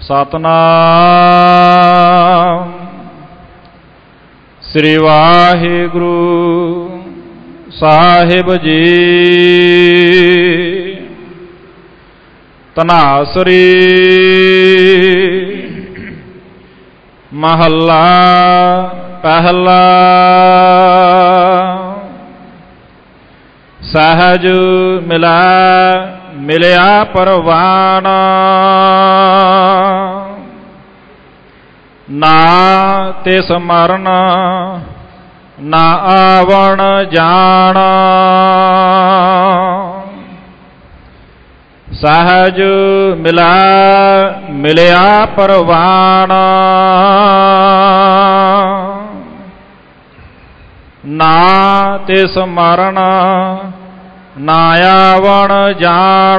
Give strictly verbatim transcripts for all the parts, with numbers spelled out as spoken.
ਸਤਨਾਮ ਸ੍ਰੀ ਵਾਹਿਗੁਰੂ ਸਾਹਿਬ ਜੀ। ਧਨਾਸਰੀ ਮਹੱਲਾ ਪਹਿਲਾ। ਸਹਿਜ ਮਿਲੈ ਮਿਲਿਆ ਪਰਵਾਨ, ਨਾ ਤਿਸ ਮਰਨ ਨਾ ਆਵਣ ਜਾਣ। ਸਹਿਜ ਮਿਲੈ ਮਿਲਿਆ ਪਰਵਾਨ, ਨਾ ਤਿਸ ਮਰਨ ਨਾ ਆਵਣ ਜਾਣ।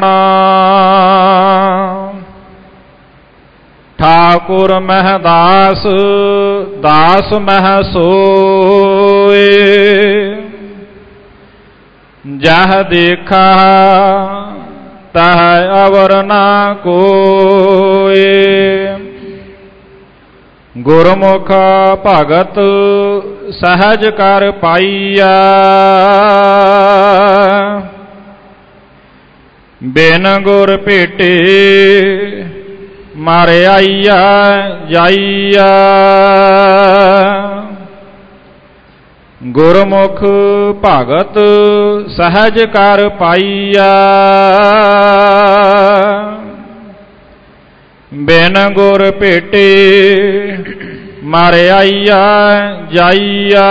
ਠਾਕੁਰ ਮਹਿਦਾਸ ਦਾਸ ਮਹਿ ਸੋਏ, ਜਹ ਦੇਖਾ ਤਹ ਅਵਰ ਨਾ ਕੋਏ। ਗੁਰਮੁਖ ਭਗਤ ਸਹਿਜ ਕਰ ਪਾਈਆ, ਬਿਨ ਗੁਰ ਭੇਟੇ ਮਰ ਆਈਆ ਜਾਈਆ। ਗੁਰਮੁਖ ਭਗਤ ਸਹਿਜ ਕਰ ਪਾਈਆ, ਬਿਨ ਗੁਰ ਭੇਟੇ ਮਰ ਆਈਆ ਜਾਈਆ।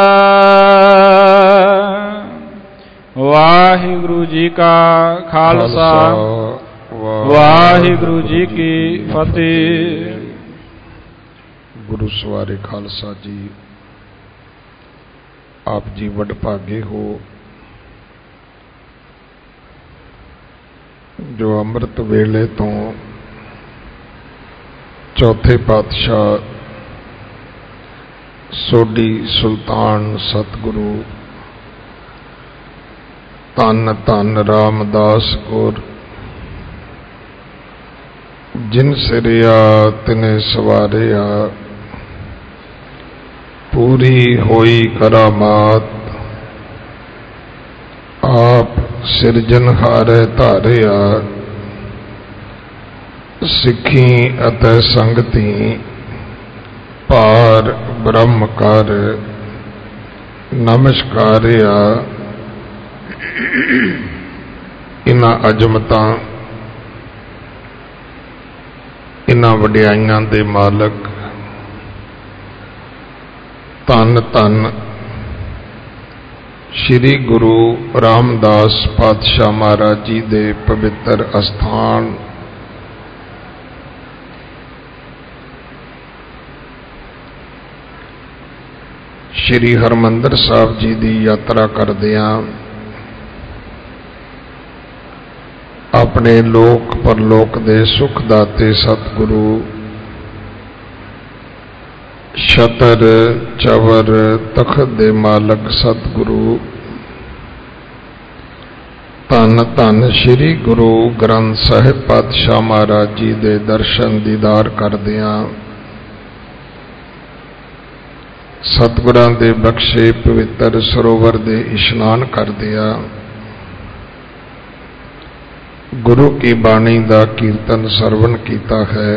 ਵਾਹਿਗੁਰੂ ਜੀ ਕਾ ਖਾਲਸਾ, ਵਾਹਿਗੁਰੂ ਜੀ ਕੀ ਫਤਿਹ। ਗੁਰੂ ਸਵਾਰੇ ਖਾਲਸਾ ਜੀ, ਆਪ ਜੀ ਵਡਭਾਗੇ ਹੋ ਜੋ ਅੰਮ੍ਰਿਤ ਵੇਲੇ ਤੋਂ ਚੌਥੇ ਪਾਤਸ਼ਾਹ ਸੋਢੀ ਸੁਲਤਾਨ ਸਤਿਗੁਰੂ ਧੰਨ ਧੰਨ ਰਾਮਦਾਸ ਗੁਰ ਜਿਨ ਸਿਰਿਆ ਤਿਨੇ ਸਵਾਰਿਆ, ਪੂਰੀ ਹੋਈ ਕਰਾਮਾਤ ਆਪ ਸਿਰਜਨਹਾਰੇ ਧਾਰਿਆ। ਸਿੱਖੀ ਅਤੇ ਸੰਗਤੀ ਭਾਰ ਬ੍ਰਹਮ ਕਰ ਨਮਸਕਾਰਿਆ। ਇਹਨਾਂ ਅਜ਼ਮਤਾਂ ਇਹਨਾਂ ਵਡਿਆਈਆਂ ਦੇ ਮਾਲਕ ਧੰਨ ਧੰਨ ਸ਼੍ਰੀ ਗੁਰੂ ਰਾਮਦਾਸ ਪਾਤਸ਼ਾਹ ਮਹਾਰਾਜ ਜੀ ਦੇ ਪਵਿੱਤਰ ਅਸਥਾਨ ਸ਼੍ਰੀ ਹਰਿਮੰਦਰ ਸਾਹਿਬ ਜੀ ਦੀ ਯਾਤਰਾ ਕਰਦਿਆਂ ਆਪਣੇ ਲੋਕ ਪਰਲੋਕ ਦੇ ਸੁਖ ਦਾਤੇ ਸਤਿਗੁਰੂ ਛਤਰ ਚਵਰ ਤਖਤ ਦੇ ਮਾਲਕ ਸਤਿਗੁਰੂ ਧੰਨ ਧੰਨ ਸ਼੍ਰੀ ਗੁਰੂ ਗ੍ਰੰਥ ਸਾਹਿਬ ਪਾਤਸ਼ਾਹ ਮਹਾਰਾਜ ਜੀ ਦੇ ਦਰਸ਼ਨ ਦੀਦਾਰ ਕਰਦਿਆਂ ਸਤਿਗੁਰਾਂ ਦੇ ਬਖਸ਼ੇ ਪਵਿੱਤਰ ਸਰੋਵਰ ਦੇ ਇਸ਼ਨਾਨ ਕਰਦਿਆਂ ਗੁਰੂ ਕੀ ਬਾਣੀ ਦਾ ਕੀਰਤਨ ਸਰਵਣ ਕੀਤਾ ਹੈ।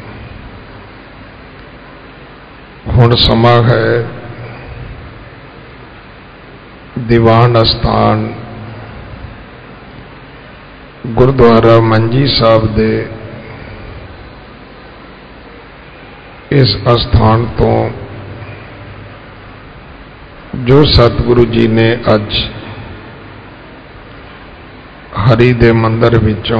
ਹੁਣ ਸਮਾਂ ਹੈ ਦੀਵਾਨ ਅਸਥਾਨ ਗੁਰਦੁਆਰਾ ਮੰਜੀ ਸਾਹਿਬ ਦੇ ਇਸ ਅਸਥਾਨ ਤੋਂ ਜੋ ਸਤਿਗੁਰੂ ਜੀ ਨੇ ਅੱਜ ਹਰੀ ਦੇ ਮੰਦਰ ਵਿੱਚੋਂ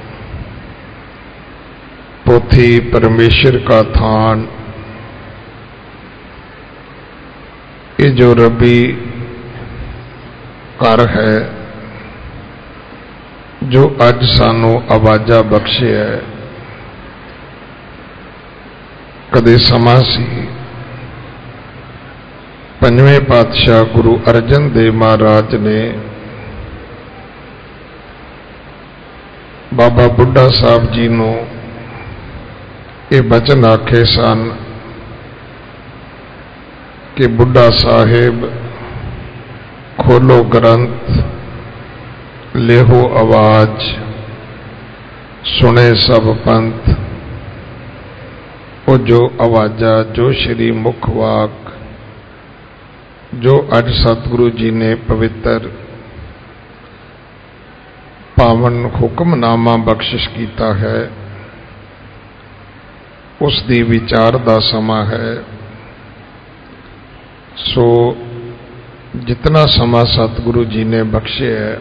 ਪੋਥੀ ਪਰਮੇਸ਼ਰ ਕਾ ਥਾਨ, ਇਹ ਜੋ ਰੱਬੀ ਘਰ ਹੈ ਜੋ ਅੱਜ ਸਾਨੂੰ ਆਵਾਜ਼ਾਂ ਬਖਸ਼ਿਆ ਹੈ। ਕਦੇ ਸਮਾਂ ਸੀ ਪੰਜਵੇਂ ਪਾਤਸ਼ਾਹ ਗੁਰੂ ਅਰਜਨ ਦੇਵ ਮਹਾਰਾਜ ਨੇ ਬਾਬਾ ਬੁੱਢਾ ਸਾਹਿਬ ਜੀ ਨੂੰ ये बचन आखे सन कि बुढ़ा साहिब खोलो ग्रंथ, लेहो आवाज, सुने सब पंथ। वो जो आवाजा, जो श्री मुखवाक, जो अज सतगुरु जी ने पवित्र पावन हुक्मनामा बख्शिश किया है, उसकी विचार का समा है। सो जितना समा सतगुरु जी ने बख्शे है,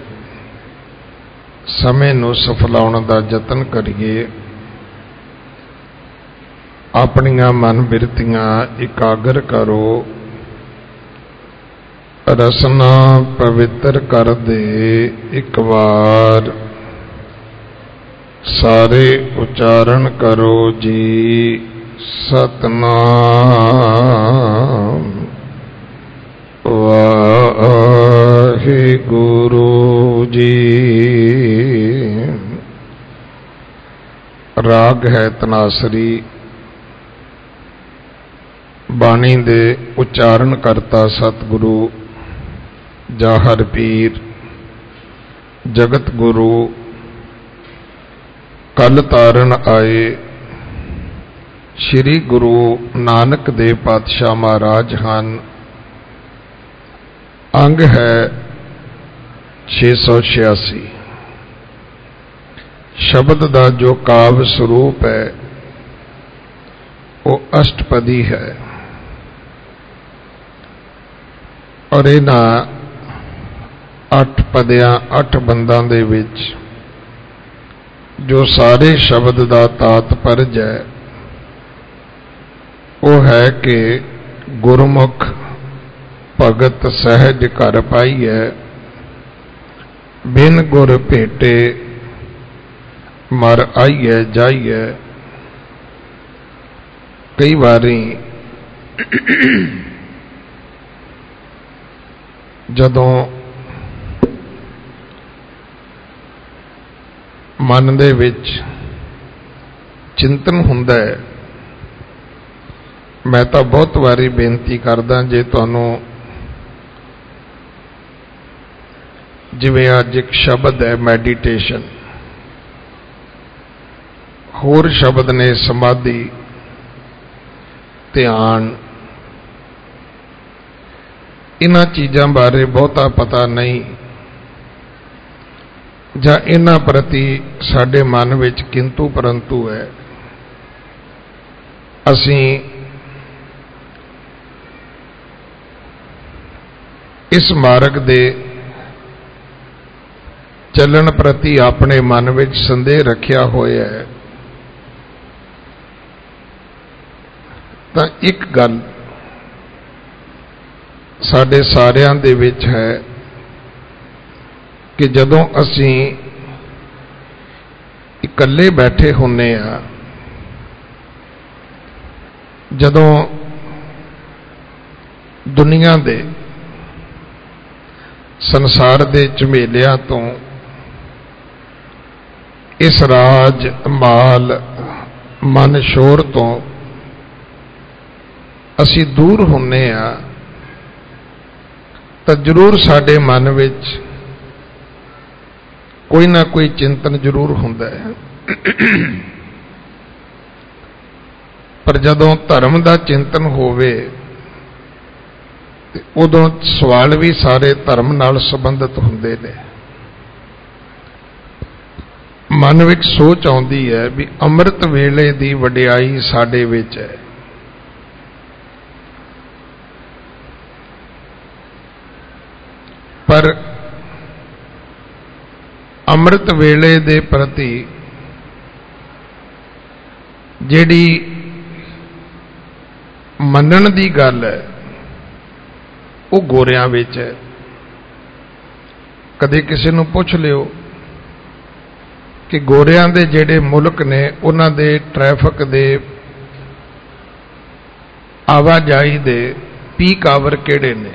समय नूं सफलाउण दा यतन करिए। अपनियां मन बिरतियां इकागर करो, रसना पवित्र कर दे एक बार। सारे उच्चारण करो जी सतनाम वाहिगुरु जी। राग है तनासरी। बाणी दे उच्चारण करता सतगुरु जाहर पीर जगत गुरु कल तारण आए श्री गुरु नानक देव पातशाह महाराज हन। अंग है छे सौ छियासी। शब्द का जो काव्य स्वरूप है वो अष्टपदी है और इन्हां अठ पदियां अठ बंदां दे विच जो सारे शब्द का तात्पर्य है वो है कि गुरमुख भगत सहज घर पाइए, बिन गुर भेटे मर आइए जाइए। कई बारी जदों मन दे विच चिंतन हुंदा है, मैं तो बहुत बारी बेनती करदा जे तुहानूं जिवें अज एक शब्द है मैडिटेशन, होर शब्द ने समाधि, ध्यान, इन्हां चीज़ां बारे बहुता पता नहीं जां इन्हां प्रति साडे मन विच किंतु परंतु है। असीं इस मार्ग दे चलन प्रति अपने मन विच संदेह रखिया होया है। तां एक गल साडे सारियां दे विच है कि जदों असीं इकल्ले बैठे हुन्ने आ, जदों दुनिया दे संसार दे झमेलियां तो इस राज माल मन शोर तो असीं दूर हुन्ने आ, तां जरूर साडे मन विच कोई ना कोई चिंतन जरूर हुंदा है। पर जदों धर्म का चिंतन होवे उदों सवाल भी सारे धर्म नाल संबंधित हुंदे ने। मन विच सोच आउंदी है भी अमृत वेले दी वडियाई साडे विच है। पर अमृत वेले दे प्रति जिहड़ी मनण दी गल है वो गोरियां विच है। कदे किसी नूं पुछ लियो कि गोरियां दे जिहड़े मुल्क ने उन्हां दे ट्रैफिक दे आवाजाही दे पीक आवर किहड़े ने,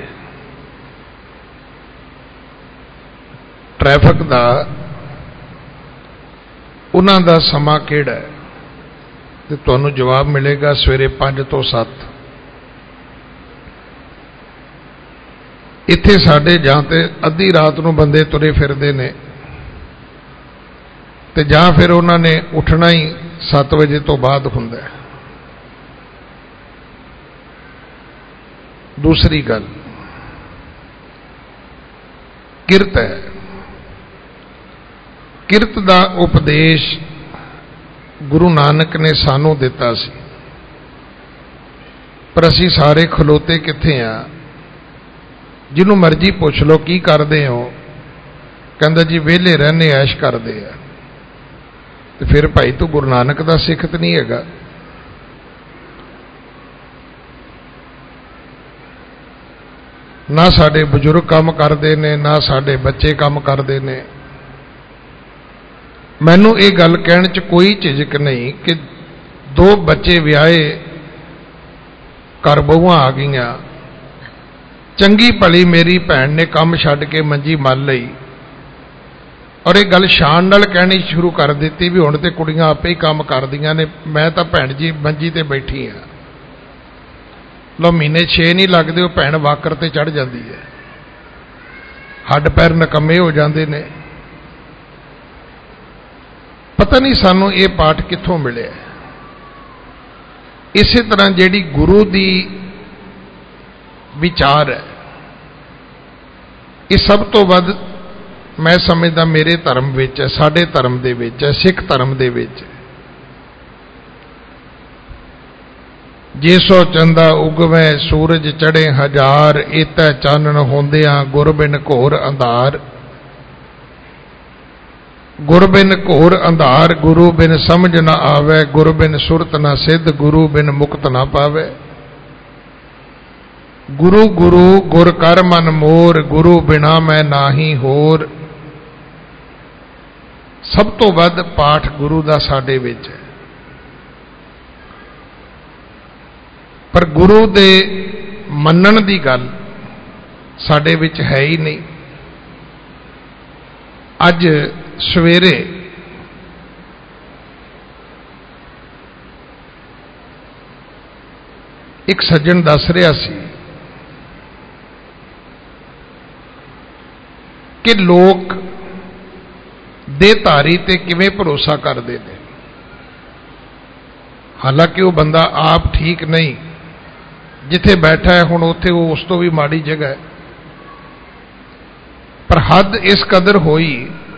ट्रैफिक दा उन्हां दा समा किहड़ा है। तो तुहानूं जवाब मिलेगा सवेरे पाँच तो सत्त। इत्थे साडे जां ते अद्धी रात नूं बंदे तुरे फिरदे ने ते जां फिर उन्हां ने उठना ही सत्त वजे तो बाद हुंदा है। दूसरी गल किरत है। किरत दा उपदेश गुरु नानक ने सानू दिता सी, पर असी सारे खलोते कित्थे आ? जिन्हों मर्जी पुछ लो की करदे हो, कहंदा जी वेले रहने ऐश करदे आ। तो फिर भाई तू गुरु नानक दा सिख ते नहीं हैगा। ना साडे बजुर्ग काम करदे ने, ना साडे बच्चे काम करदे ने। मैनू ये गल कहण च कोई झिझक नहीं कि दो बच्चे विआहे, घर बहुआं आ गईयां, चंगी भली मेरी भैन ने काम छड्ड के मंजी मल लई और एक गल शान नाल कहनी शुरू कर दी भी हुण ते कुड़ियां आपे ही काम करदियां ने, मैं तां भैन जी मंजी ते बैठी हाँ। लो महीने छे नहीं लगदे वो भैन वाकर ते चढ़ जाती है, हड्ड पैर नकम्मे हो जाते ने। पता नहीं सानू ये पाठ कित्थों मिले। इस तरह जिहड़ी गुरु दी विचार है, ये सब तो वध मैं समझदा मेरे धर्म विच है, साडे धर्म दे विच है, सिख धर्म दे विच है। जे सो चंदा उगवै सूरज चढ़े हजार, एतै चानण होंदियां गुर बिन घोर अंधार। गुर बिन घोर अंधार, गुरु बिन समझ न आवे, गुर बिन सुरत न सिद्ध, गुरु बिन मुक्त न पावे। गुरु गुरु गुर कर मन मोर, गुरु बिना मैं नाही होर। सब तो वध पाठ गुरु दा साडे विच है, पर गुरु दे मनण दी गल साडे विच है ही नहीं। अज सवेरे एक सज्जन दस रहा सी कि लोग देहधारी ते किवें भरोसा करते हैं। हालांकि वो बंदा आप ठीक नहीं, जिथे बैठा है हुण उत्थे वो उस तो भी माड़ी जगह है, पर हद इस कदर होई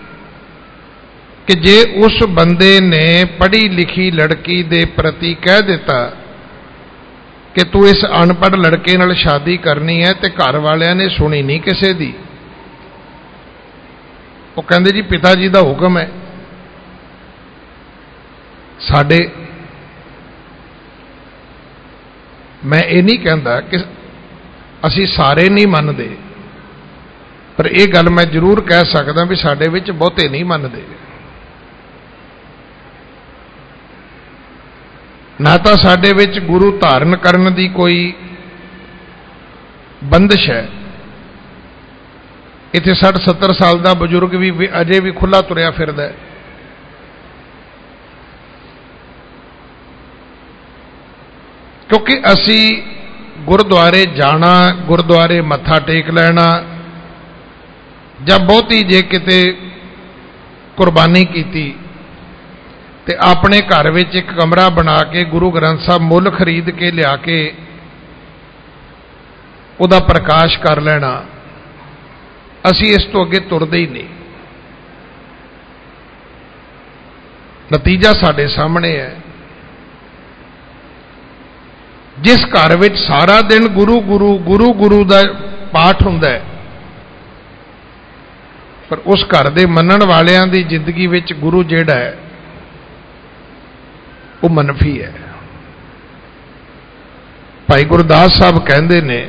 कि जे उस बंदे ने पढ़ी लिखी लड़की दे प्रति कह दिता कि तू इस अनपढ़ लड़के नाल शादी करनी है, ते घर वालियां ने सुनी नहीं किसी दी। वो कहंदे जी पिता जी का हुक्म है। साडे मैं ये नहीं कहता कि असी सारे नहीं मनते, पर यह गल मैं जरूर कह सकदा भी साडे विच बहुते नहीं मनते। ना तो साडे विच गुरु धारण करने की कोई बंदिश है। इत्थे साठ सत्तर साल का बजुर्ग भी अजे भी खुला तुरया फिरदा है। क्योंकि असी गुरुद्वारे जाना, गुरुद्वारे मत्था टेक लेना, जब बहुती जे किते कुर्बानी की ते अपने घर विच एक कमरा बना के गुरु ग्रंथ साहब मुल खरीद के लिया के उहदा प्रकाश कर लेना, असी इस तो अगे तुरदे ही नहीं। नतीजा साडे सामने है। जिस घर विच सारा दिन गुरु गुरु गुरु गुरु का पाठ हुंदा है, पर उस घर दे मनण वालियां दी जिंदगी विच गुरु जिहड़ा है वो मनफी है। भाई गुरदास साहब कहंदे ने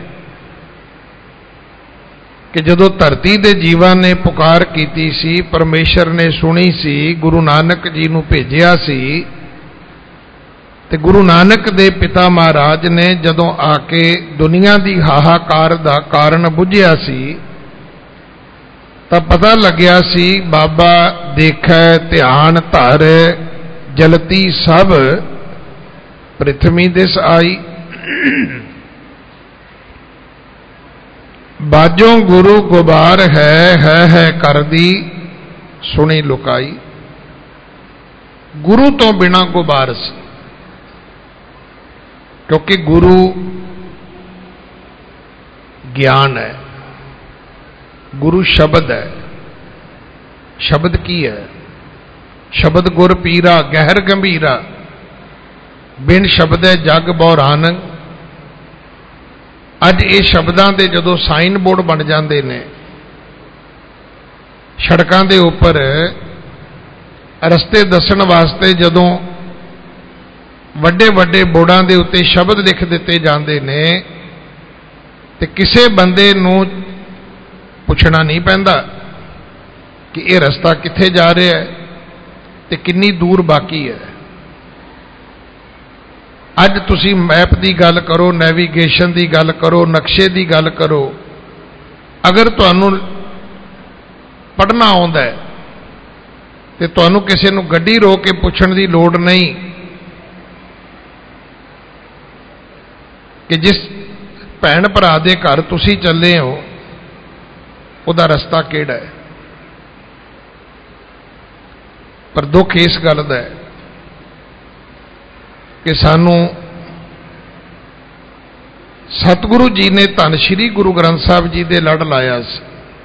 कि जदों धरती दे जीवां ने पुकार कीती सी, परमेश्वर ने सुनी सी, गुरु नानक जी नूं भेजिया सी, ते गुरु नानक दे पिता महाराज ने जदों आके दुनिया दी हाहाकार दा कारण बुझिया सी, तां पता लग्या सी बाबा देखै ध्यान धर जलती सब ਪ੍ਰਿਥਵੀ ਦਿਸ ਆਈ। ਬਾਜੋਂ ਗੁਰੂ ਗੁਬਾਰ ਹੈ ਹੈ ਹੈ ਕਰਦੀ ਸੁਣੀ ਲੁਕਾਈ। ਗੁਰੂ ਤੋਂ ਬਿਨਾ ਗੁਬਾਰ ਸੀ, ਕਿਉਂਕਿ ਗੁਰੂ ਗਿਆਨ ਹੈ, ਗੁਰੂ ਸ਼ਬਦ ਹੈ। ਸ਼ਬਦ ਕੀ ਹੈ? ਸ਼ਬਦ ਗੁਰ ਪੀਰਾ ਗਹਿਰ ਗੰਭੀਰਾ, ਬਿਨ ਸ਼ਬਦੈ ਜਗ ਬਉਰਾਨੰ। ਅੱਜ ਇਹ ਸ਼ਬਦਾਂ ਦੇ ਜਦੋਂ ਸਾਈਨ ਬੋਰਡ ਬਣ ਜਾਂਦੇ ਨੇ ਸੜਕਾਂ ਦੇ ਉੱਪਰ, ਰਸਤੇ ਦੱਸਣ ਵਾਸਤੇ ਜਦੋਂ ਵੱਡੇ ਵੱਡੇ ਬੋਰਡਾਂ ਦੇ ਉੱਤੇ ਸ਼ਬਦ ਲਿਖ ਦਿੱਤੇ ਜਾਂਦੇ ਨੇ, ਤੇ ਕਿਸੇ ਬੰਦੇ ਨੂੰ ਪੁੱਛਣਾ ਨਹੀਂ ਪੈਂਦਾ ਕਿ ਇਹ ਰਸਤਾ ਕਿੱਥੇ ਜਾ ਰਿਹਾ ਹੈ ਤੇ ਕਿੰਨੀ ਦੂਰ ਬਾਕੀ ਹੈ। ਅੱਜ ਤੁਸੀਂ ਮੈਪ ਦੀ ਗੱਲ ਕਰੋ, ਨੈਵੀਗੇਸ਼ਨ ਦੀ ਗੱਲ ਕਰੋ, ਨਕਸ਼ੇ ਦੀ ਗੱਲ ਕਰੋ, ਅਗਰ ਤੁਹਾਨੂੰ ਪੜ੍ਹਨਾ ਆਉਂਦਾ ਹੈ ਤੇ ਤੁਹਾਨੂੰ ਕਿਸੇ ਨੂੰ ਗੱਡੀ ਰੋਕ ਕੇ ਪੁੱਛਣ ਦੀ ਲੋੜ ਨਹੀਂ ਕਿ ਜਿਸ ਭੈਣ ਭਰਾ ਦੇ ਘਰ ਤੁਸੀਂ ਚੱਲੇ ਹੋ ਉਹਦਾ ਰਸਤਾ ਕਿਹੜਾ ਹੈ। ਪਰ ਦੁੱਖ ਇਸ ਗੱਲ ਦਾ ਹੈ ਕਿ ਸਾਨੂੰ ਸਤਿਗੁਰੂ ਜੀ ਨੇ ਧੰਨ ਸ਼੍ਰੀ ਗੁਰੂ ਗ੍ਰੰਥ ਸਾਹਿਬ ਜੀ ਦੇ ਲੜ ਲਾਇਆ ਸੀ।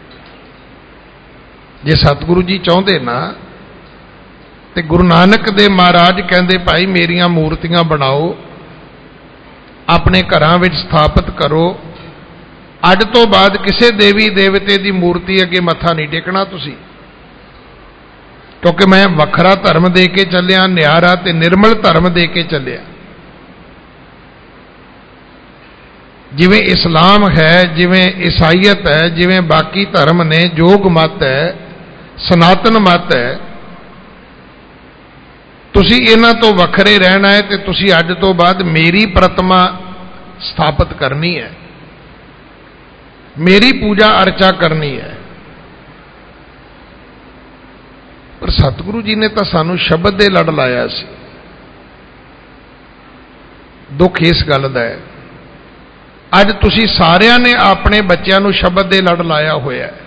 ਜੇ ਸਤਿਗੁਰੂ ਜੀ ਚਾਹੁੰਦੇ ਨਾ ਤੇ ਗੁਰੂ ਨਾਨਕ ਦੇ ਮਹਾਰਾਜ ਕਹਿੰਦੇ ਭਾਈ ਮੇਰੀਆਂ ਮੂਰਤੀਆਂ ਬਣਾਓ, ਆਪਣੇ ਘਰਾਂ ਵਿੱਚ ਸਥਾਪਿਤ ਕਰੋ, ਅੱਜ ਤੋਂ ਬਾਅਦ ਕਿਸੇ ਦੇਵੀ ਦੇਵਤੇ ਦੀ ਮੂਰਤੀ ਅੱਗੇ ਮੱਥਾ ਨਹੀਂ ਟੇਕਣਾ ਤੁਸੀਂ, ਕਿਉਂਕਿ ਮੈਂ ਵੱਖਰਾ ਧਰਮ ਦੇ ਕੇ ਚੱਲਿਆ, ਨਿਆਰਾ ਤੇ ਨਿਰਮਲ ਧਰਮ ਦੇ ਕੇ ਚੱਲਿਆ। ਜਿਵੇਂ ਇਸਲਾਮ ਹੈ, ਜਿਵੇਂ ਈਸਾਈਅਤ ਹੈ, ਜਿਵੇਂ ਬਾਕੀ ਧਰਮ ਨੇ, ਜੋਗ ਮਤ ਹੈ, ਸਨਾਤਨ ਮਤ ਹੈ, ਤੁਸੀਂ ਇਹਨਾਂ ਤੋਂ ਵੱਖਰੇ ਰਹਿਣਾ ਹੈ ਤੇ ਤੁਸੀਂ ਅੱਜ ਤੋਂ ਬਾਅਦ ਮੇਰੀ ਪ੍ਰਤਿਮਾ ਸਥਾਪਿਤ ਕਰਨੀ ਹੈ, ਮੇਰੀ ਪੂਜਾ ਅਰਚਾ ਕਰਨੀ ਹੈ। ਪਰ ਸਤਿਗੁਰੂ ਜੀ ਨੇ ਤਾਂ ਸਾਨੂੰ ਸ਼ਬਦ ਦੇ ਲੜ ਲਾਇਆ ਸੀ। ਦੁੱਖ ਇਸ ਗੱਲ ਦਾ ਹੈ ਅੱਜ ਤੁਸੀਂ ਸਾਰਿਆਂ ਨੇ ਆਪਣੇ ਬੱਚਿਆਂ ਨੂੰ ਸ਼ਬਦ ਦੇ ਲੜ ਲਾਇਆ ਹੋਇਆ ਹੈ।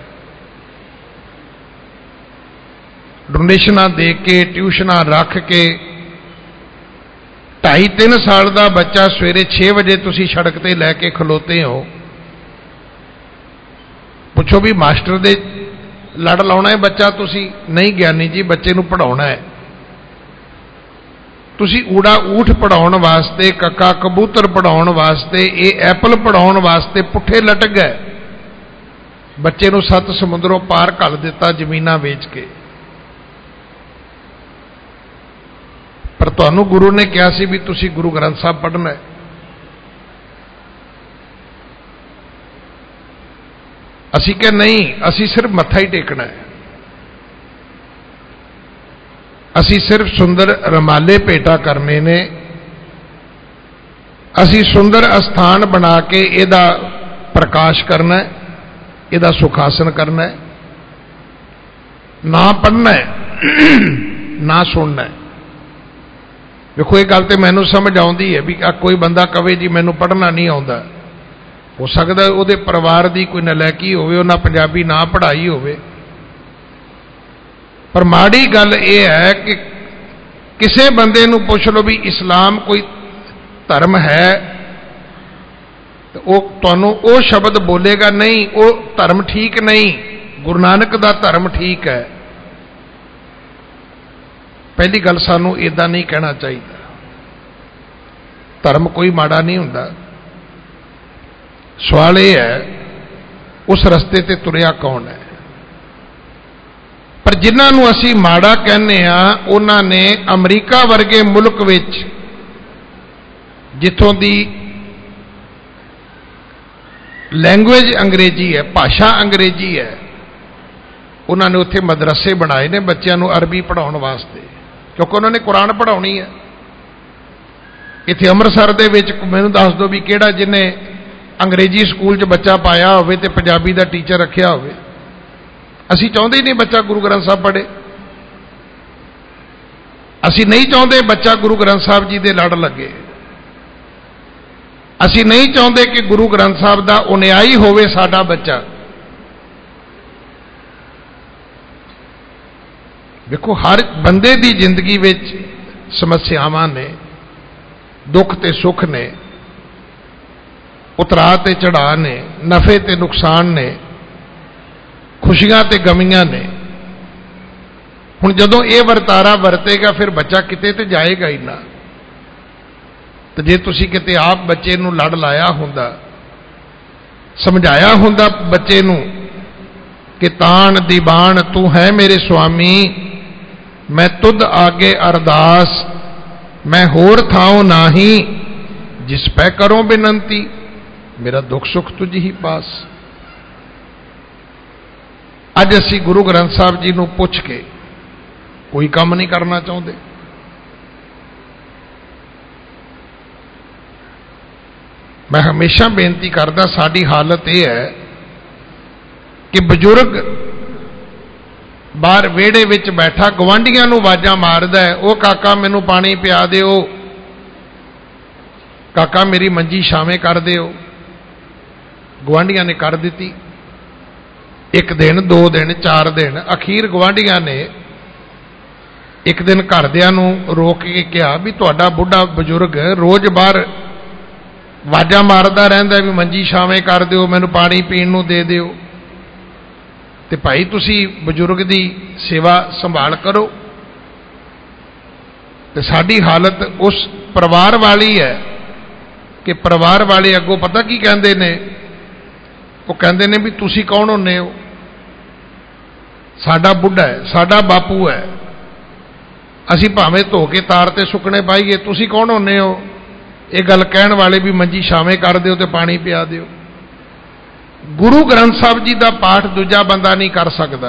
ਡੋਨੇਸ਼ਨਾਂ ਦੇ ਕੇ, ਟਿਊਸ਼ਨਾਂ ਰੱਖ ਕੇ, ਢਾਈ ਤਿੰਨ ਸਾਲ ਦਾ ਬੱਚਾ ਸਵੇਰੇ ਛੇ ਵਜੇ ਤੁਸੀਂ ਸੜਕ ਤੇ ਲੈ ਕੇ ਖਲੋਤੇ ਹੋ, ਪੁੱਛੋ ਵੀ ਮਾਸਟਰ ਦੇ ਲੜ ਲਾਉਣਾ ਹੈ ਬੱਚਾ ਤੁਸੀਂ? ਨਹੀਂ ਗਿਆਨੀ ਜੀ, ਬੱਚੇ ਨੂੰ ਪੜਾਉਣਾ ਹੈ। ਤੁਸੀਂ ਊੜਾ ਊਠ ਪੜਾਉਣ ਵਾਸਤੇ, ਕੱਕਾ ਕਬੂਤਰ ਪੜਾਉਣ ਵਾਸਤੇ, ਇਹ ਐਪਲ ਪੜਾਉਣ ਵਾਸਤੇ ਪੁੱਠੇ ਲਟਕ ਗਏ। ਬੱਚੇ ਨੂੰ ਸੱਤ ਸਮੁੰਦਰੋਂ ਪਾਰ ਘੱਲ ਦਿੱਤਾ ਜ਼ਮੀਨਾਂ ਵੇਚ ਕੇ। ਪਰ ਤੁਹਾਨੂੰ ਗੁਰੂ ਨੇ ਕਿਹਾ ਸੀ ਵੀ ਤੁਸੀਂ ਗੁਰੂ ਗ੍ਰੰਥ ਸਾਹਿਬ ਪੜ੍ਹਨਾ ਹੈ। ਅਸੀਂ ਕਿ ਨਹੀਂ, ਅਸੀਂ ਸਿਰਫ ਮੱਥਾ ਹੀ ਟੇਕਣਾ ਹੈ, ਅਸੀਂ ਸਿਰਫ ਸੁੰਦਰ ਰਮਾਲੇ ਭੇਟਾ ਕਰਨੇ ਨੇ, ਅਸੀਂ ਸੁੰਦਰ ਅਸਥਾਨ ਬਣਾ ਕੇ ਇਹਦਾ ਪ੍ਰਕਾਸ਼ ਕਰਨਾ ਹੈ, ਇਹਦਾ ਸੁਖਾਸਨ ਕਰਨਾ ਹੈ। ਨਾ ਪੜ੍ਹਨਾ ਹੈ ਨਾ ਸੁਣਨਾ ਹੈ। ਵੇਖੋ ਇਹ ਗੱਲ ਤੇ ਮੈਨੂੰ ਸਮਝ ਆਉਂਦੀ ਹੈ ਵੀ ਕੋਈ ਬੰਦਾ ਕਵੇ ਜੀ ਮੈਨੂੰ ਪੜ੍ਹਨਾ ਨਹੀਂ ਆਉਂਦਾ, ਹੋ ਸਕਦਾ ਉਹਦੇ ਪਰਿਵਾਰ ਦੀ ਕੋਈ ਨਲਾਇਕੀ ਹੋਵੇ, ਉਹਨਾਂ ਪੰਜਾਬੀ ਨਾ ਪੜ੍ਹਾਈ ਹੋਵੇ। ਪਰ ਮਾੜੀ ਗੱਲ ਇਹ ਹੈ ਕਿ ਕਿਸੇ ਬੰਦੇ ਨੂੰ ਪੁੱਛ ਲਓ ਵੀ ਇਸਲਾਮ ਕੋਈ ਧਰਮ ਹੈ, ਤੇ ਉਹ ਤੁਹਾਨੂੰ ਉਹ ਸ਼ਬਦ ਬੋਲੇਗਾ ਨਹੀਂ, ਉਹ ਧਰਮ ਠੀਕ ਨਹੀਂ, ਗੁਰੂ ਨਾਨਕ ਦਾ ਧਰਮ ਠੀਕ ਹੈ। ਪਹਿਲੀ ਗੱਲ ਸਾਨੂੰ ਇਦਾਂ ਨਹੀਂ ਕਹਿਣਾ ਚਾਹੀਦਾ। ਧਰਮ ਕੋਈ ਮਾੜਾ ਨਹੀਂ ਹੁੰਦਾ। ਸਵਾਲ ਇਹ ਹੈ ਉਸ ਰਸਤੇ ਤੇ ਤੁਰਿਆ ਕੌਣ ਹੈ। ਪਰ ਜਿਨ੍ਹਾਂ ਨੂੰ ਅਸੀਂ ਮਾੜਾ ਕਹਿੰਦੇ ਆ, ਉਹਨਾਂ ਨੇ ਅਮਰੀਕਾ ਵਰਗੇ ਮੁਲਕ ਵਿੱਚ, ਜਿੱਥੋਂ ਦੀ ਲੈਂਗੁਏਜ ਅੰਗਰੇਜ਼ੀ ਹੈ, ਭਾਸ਼ਾ ਅੰਗਰੇਜ਼ੀ ਹੈ, ਉਹਨਾਂ ਨੇ ਉੱਥੇ ਮਦਰਸੇ ਬਣਾਏ ਨੇ ਬੱਚਿਆਂ ਨੂੰ ਅਰਬੀ ਪੜ੍ਹਾਉਣ ਵਾਸਤੇ, ਕਿਉਂਕਿ ਉਹਨਾਂ ਨੇ ਕੁਰਾਨ ਪੜ੍ਹਾਉਣੀ ਹੈ। ਇੱਥੇ ਅੰਮ੍ਰਿਤਸਰ ਦੇ ਵਿੱਚ ਮੈਨੂੰ ਦੱਸ ਦਿਓ ਵੀ ਕਿਹੜਾ ਜਿਹਨੇ ਅੰਗਰੇਜ਼ੀ ਸਕੂਲ 'ਚ ਬੱਚਾ ਪਾਇਆ ਹੋਵੇ ਤੇ ਪੰਜਾਬੀ ਦਾ ਟੀਚਰ ਰੱਖਿਆ ਹੋਵੇ। ਅਸੀਂ ਚਾਹੁੰਦੇ ਹੀ ਨਹੀਂ ਬੱਚਾ ਗੁਰੂ ਗ੍ਰੰਥ ਸਾਹਿਬ ਪੜ੍ਹੇ। ਅਸੀਂ ਨਹੀਂ ਚਾਹੁੰਦੇ ਬੱਚਾ ਗੁਰੂ ਗ੍ਰੰਥ ਸਾਹਿਬ ਜੀ ਦੇ ਲੜ ਲੱਗੇ। ਅਸੀਂ नहीं ਚਾਹੁੰਦੇ कि गुरु ग्रंथ साहब ਦਾ ਅਨੁਯਾਈ ਹੋਵੇ ਸਾਡਾ ਬੱਚਾ। देखो हर बंदे की जिंदगी में समस्यावां ने, दुख ते सुख ने, उतरा ते चढ़ा ने, नफे ते नुकसान ने, खुशियां ते गमियां ने। हुण जदों ये वरतारा वरतेगा फिर बच्चा किते ते जाएगा ही ना। तो जे तुसीं किते आप बच्चे नूं लड़ लाया हुंदा, समझाया हुंदा बच्चे नूं कि ताण दीवान तू है मेरे स्वामी, मैं तुद आगे अरदास, मैं होर थाओ नाही, जिस पै करो बिनंती, मेरा दुख सुख तुझ ही पास। अज असी गुरु ग्रंथ साहब जी नूं पुछ के कोई काम नहीं करना चाहते। मैं हमेशा बेनती करदा, साडी हालत यह है कि बजुर्ग बाहर वेड़े विच बैठा गवांढियां नूं आवाज़ां मारदा है, ओ काका मैनू पानी पिया दिओ, काका मेरी मंजी छावें कर दिओ। गवांढियां ने कर दी। एक दिन, दो दिन, चार दिन, अखीर गवांढियां ने एक दिन घरदियां नूं रोक के कहा भी तुहाडा बुढ़ा बजुर्ग रोज बाहर आवाज़ां मारदा रहिंदा भी मंजी छावें कर दिओ, मैनू पानी पीण नूं दे दिओ, ते भाई तुसी बजुर्ग दी सेवा संभाल करो। ते साडी हालत उस परिवार वाली है कि परिवार वाले अगों पता की कहंदे ने, वो कहंदे ने भी तुसी कौन होंदे हो, साडा बुढ़ा है, साडा बापू है, असी भावें धो के तार ते सुकने पाईए, तुसी कौन होंदे हो ये गल कहण वाले भी मंजी छावें कर दिओ ते पानी पिया दिओ। गुरु ग्रंथ साहब जी का पाठ दूजा बंदा नहीं कर सकता।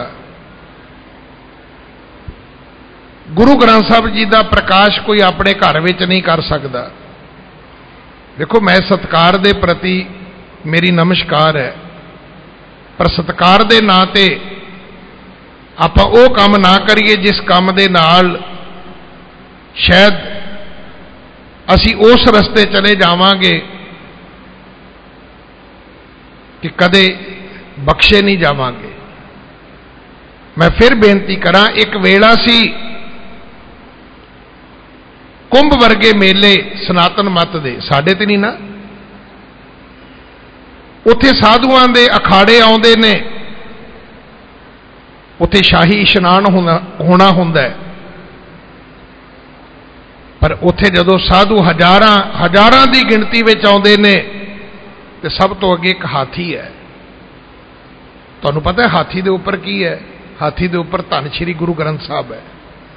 गुरु ग्रंथ साहब जी का प्रकाश कोई अपने घर में नहीं कर सकता। देखो मैं सत्कार दे प्रति मेरी नमस्कार है, पर सत्कार दे नां ते आपां वो काम ना करिए जिस काम दे नाल शायद असी उस रस्ते चले जावांगे कि कदे बख्शे नहीं जावांगे। मैं फिर बेनती करा, एक वेला सी कुंभ वर्गे मेले सनातन मत दे, साडे ते नहीं ना, उत्थे साधुआं दे अखाड़े आउंदे ने, उत्थे शाही इशनान होना होना हुंदा है, पर उत्थे जदों साधु हजारां हजारां दी गिणती विच आउंदे ने ते सब तो अगे एक हाथी है। तुहानूं पता है हाथी दे उपर की है? हाथी दे उपर धन श्री गुरु ग्रंथ साहब है।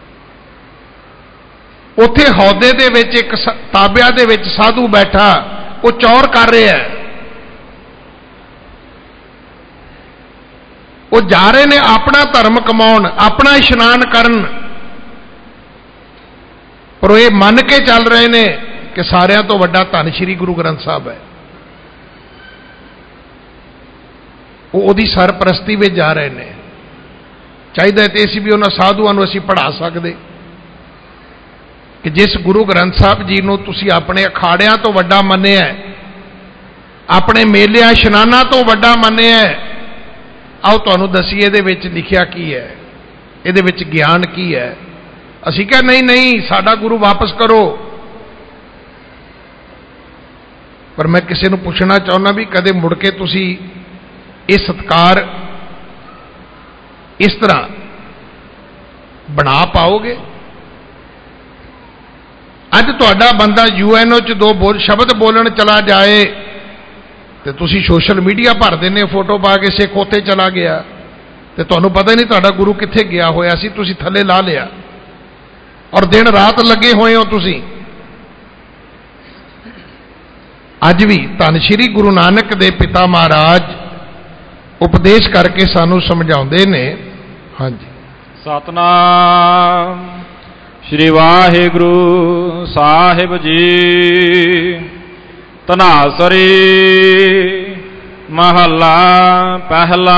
उत्थे हौदे दे विच एक ताबिया दे विच साधु बैठा, वो चौर कर रहा है, वो जा रहे ने अपना धर्म कमाउण, अपना इशनान करन, पर ये मन के चल रहे ने कि सारियां तो वड्डा धन श्री गुरु ग्रंथ साहब है। वो ओदी सरपरस्ती में जा रहे हैं। चाहिए तो असी भी उन्होंने साधुओं को असी पढ़ा सकते कि जिस गुरु ग्रंथ साहब जी को तुसी अपने अखाड़ियां तो वड्डा मन्निया है, अपने मेलियां इशनानां तो वड्डा मन्निया है, आओ तुहानूं दसीए इहदे विच लिखिया की है, इहदे विच ज्ञान की है। असी कहा नहीं नहीं साडा गुरु वापस करो। पर मैं किसी को पूछना चाहना भी कदे मुड़ के तुसी ये सत्कार इस तरह बना पाओगे? अज तुहाडा बंदा यूएनओ च दो बोल शब्द बोलन चला जाए तो तुसी सोशल मीडिया भर देने फोटो पा के सिख उत्थे चला गया, तो तुहानूं पता ही नहीं तुहाडा गुरु कित्थे गया होया सी, तुसी थल्ले ला लिया और दिन रात लगे हुए हो। तुसी अज भी धन श्री गुरु नानक दे पिता महाराज उपदेश करके सानू समझाउंदे ने। हाँ जी, सतनाम श्री वाहिगुरु साहिब जी। तनासरी महला पहला।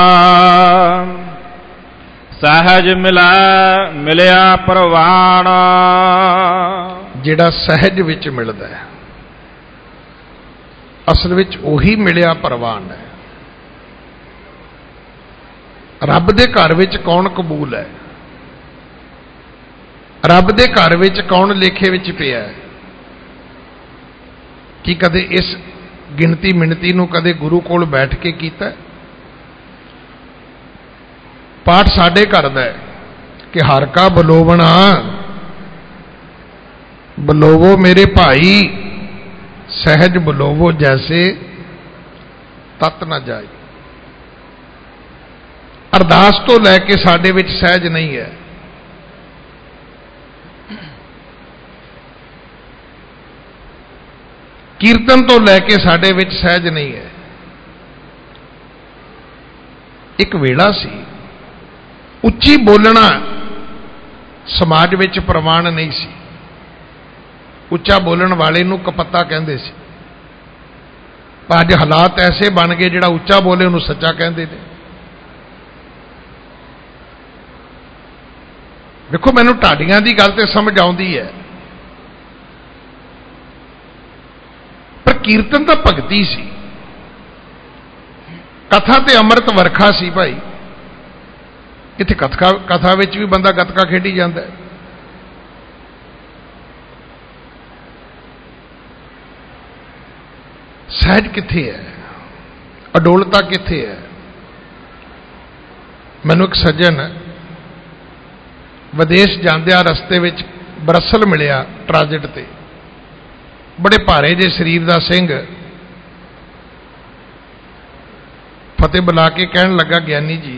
सहज मिला मिलिया परवान। जिहड़ा सहज विच मिलदा है, ਅਸਲ ਵਿੱਚ ਉਹੀ ਮਿਲਿਆ ਪ੍ਰਵਾਨ ਹੈ। ਰੱਬ ਦੇ ਘਰ ਵਿੱਚ ਕੌਣ ਕਬੂਲ ਹੈ? ਰੱਬ ਦੇ ਘਰ ਵਿੱਚ ਕੌਣ ਲੇਖੇ ਵਿੱਚ ਪਿਆ ਹੈ? ਕੀ ਕਦੇ ਇਸ ਗਿਣਤੀ ਮਿਣਤੀ ਨੂੰ ਕਦੇ ਗੁਰੂ ਕੋਲ ਬੈਠ ਕੇ ਕੀਤਾ? ਪਾਠ ਸਾਡੇ ਘਰ ਦਾ ਹੈ ਕਿ ਹਰ ਕਾ ਬਲੋਵਣਾ ਬਲੋਵੋ ਮੇਰੇ ਭਾਈ, ਸਹਿਜ ਬਲੋਵੋ ਜੈਸੇ ਤਤ ਨਾ ਜਾਏ। ਅਰਦਾਸ ਤੋਂ ਲੈ ਕੇ ਸਾਡੇ ਵਿੱਚ ਸਹਿਜ ਨਹੀਂ ਹੈ। ਕੀਰਤਨ ਤੋਂ ਲੈ ਕੇ ਸਾਡੇ ਵਿੱਚ ਸਹਿਜ ਨਹੀਂ ਹੈ। ਇੱਕ ਵੇਲਾ ਸੀ ਉੱਚੀ ਬੋਲਣਾ ਸਮਾਜ ਵਿੱਚ ਪ੍ਰਵਾਨ ਨਹੀਂ ਸੀ। ਉੱਚਾ ਬੋਲਣ ਵਾਲੇ ਨੂੰ ਕਪੱਤਾ ਕਹਿੰਦੇ ਸੀ। ਪਰ ਅੱਜ ਹਾਲਾਤ ਐਸੇ ਬਣ ਗਏ ਜਿਹੜਾ ਉੱਚਾ ਬੋਲੇ ਉਹਨੂੰ ਸੱਚਾ ਕਹਿੰਦੇ ਨੇ। ਦੇਖੋ, ਮੈਨੂੰ ਢਾਡੀਆਂ ਦੀ ਗੱਲ ਤੇ ਸਮਝ ਆਉਂਦੀ ਹੈ, ਪਰ ਕੀਰਤਨ ਤਾਂ ਭਗਤੀ ਸੀ, ਕਥਾ ਤੇ ਅੰਮ੍ਰਿਤ ਵਰਖਾ ਸੀ ਭਾਈ। ਇੱਥੇ ਕਥਾ ਕਥਾ ਵਿੱਚ ਵੀ ਬੰਦਾ ਗੱਤਕਾ ਖੇਡੀ ਜਾਂਦਾ ਹੈ। ਸਹਿਜ ਕਿੱਥੇ ਹੈ? ਅਡੋਲਤਾ ਕਿੱਥੇ ਹੈ? ਮੈਨੂੰ ਇੱਕ ਸੱਜਣ ਵਿਦੇਸ਼ ਜਾਂਦਿਆਂ ਰਸਤੇ ਵਿੱਚ ਬਰਸਲ ਮਿਲਿਆ ਟ੍ਰਾਂਜ਼ਿਟ ਤੇ, ਬੜੇ ਭਾਰੇ ਜਿਹੇ ਸਰੀਰ ਦਾ ਸਿੰਘ। ਫਤਿਹ ਬੁਲਾ ਕੇ ਕਹਿਣ ਲੱਗਾ, ਗਿਆਨੀ ਜੀ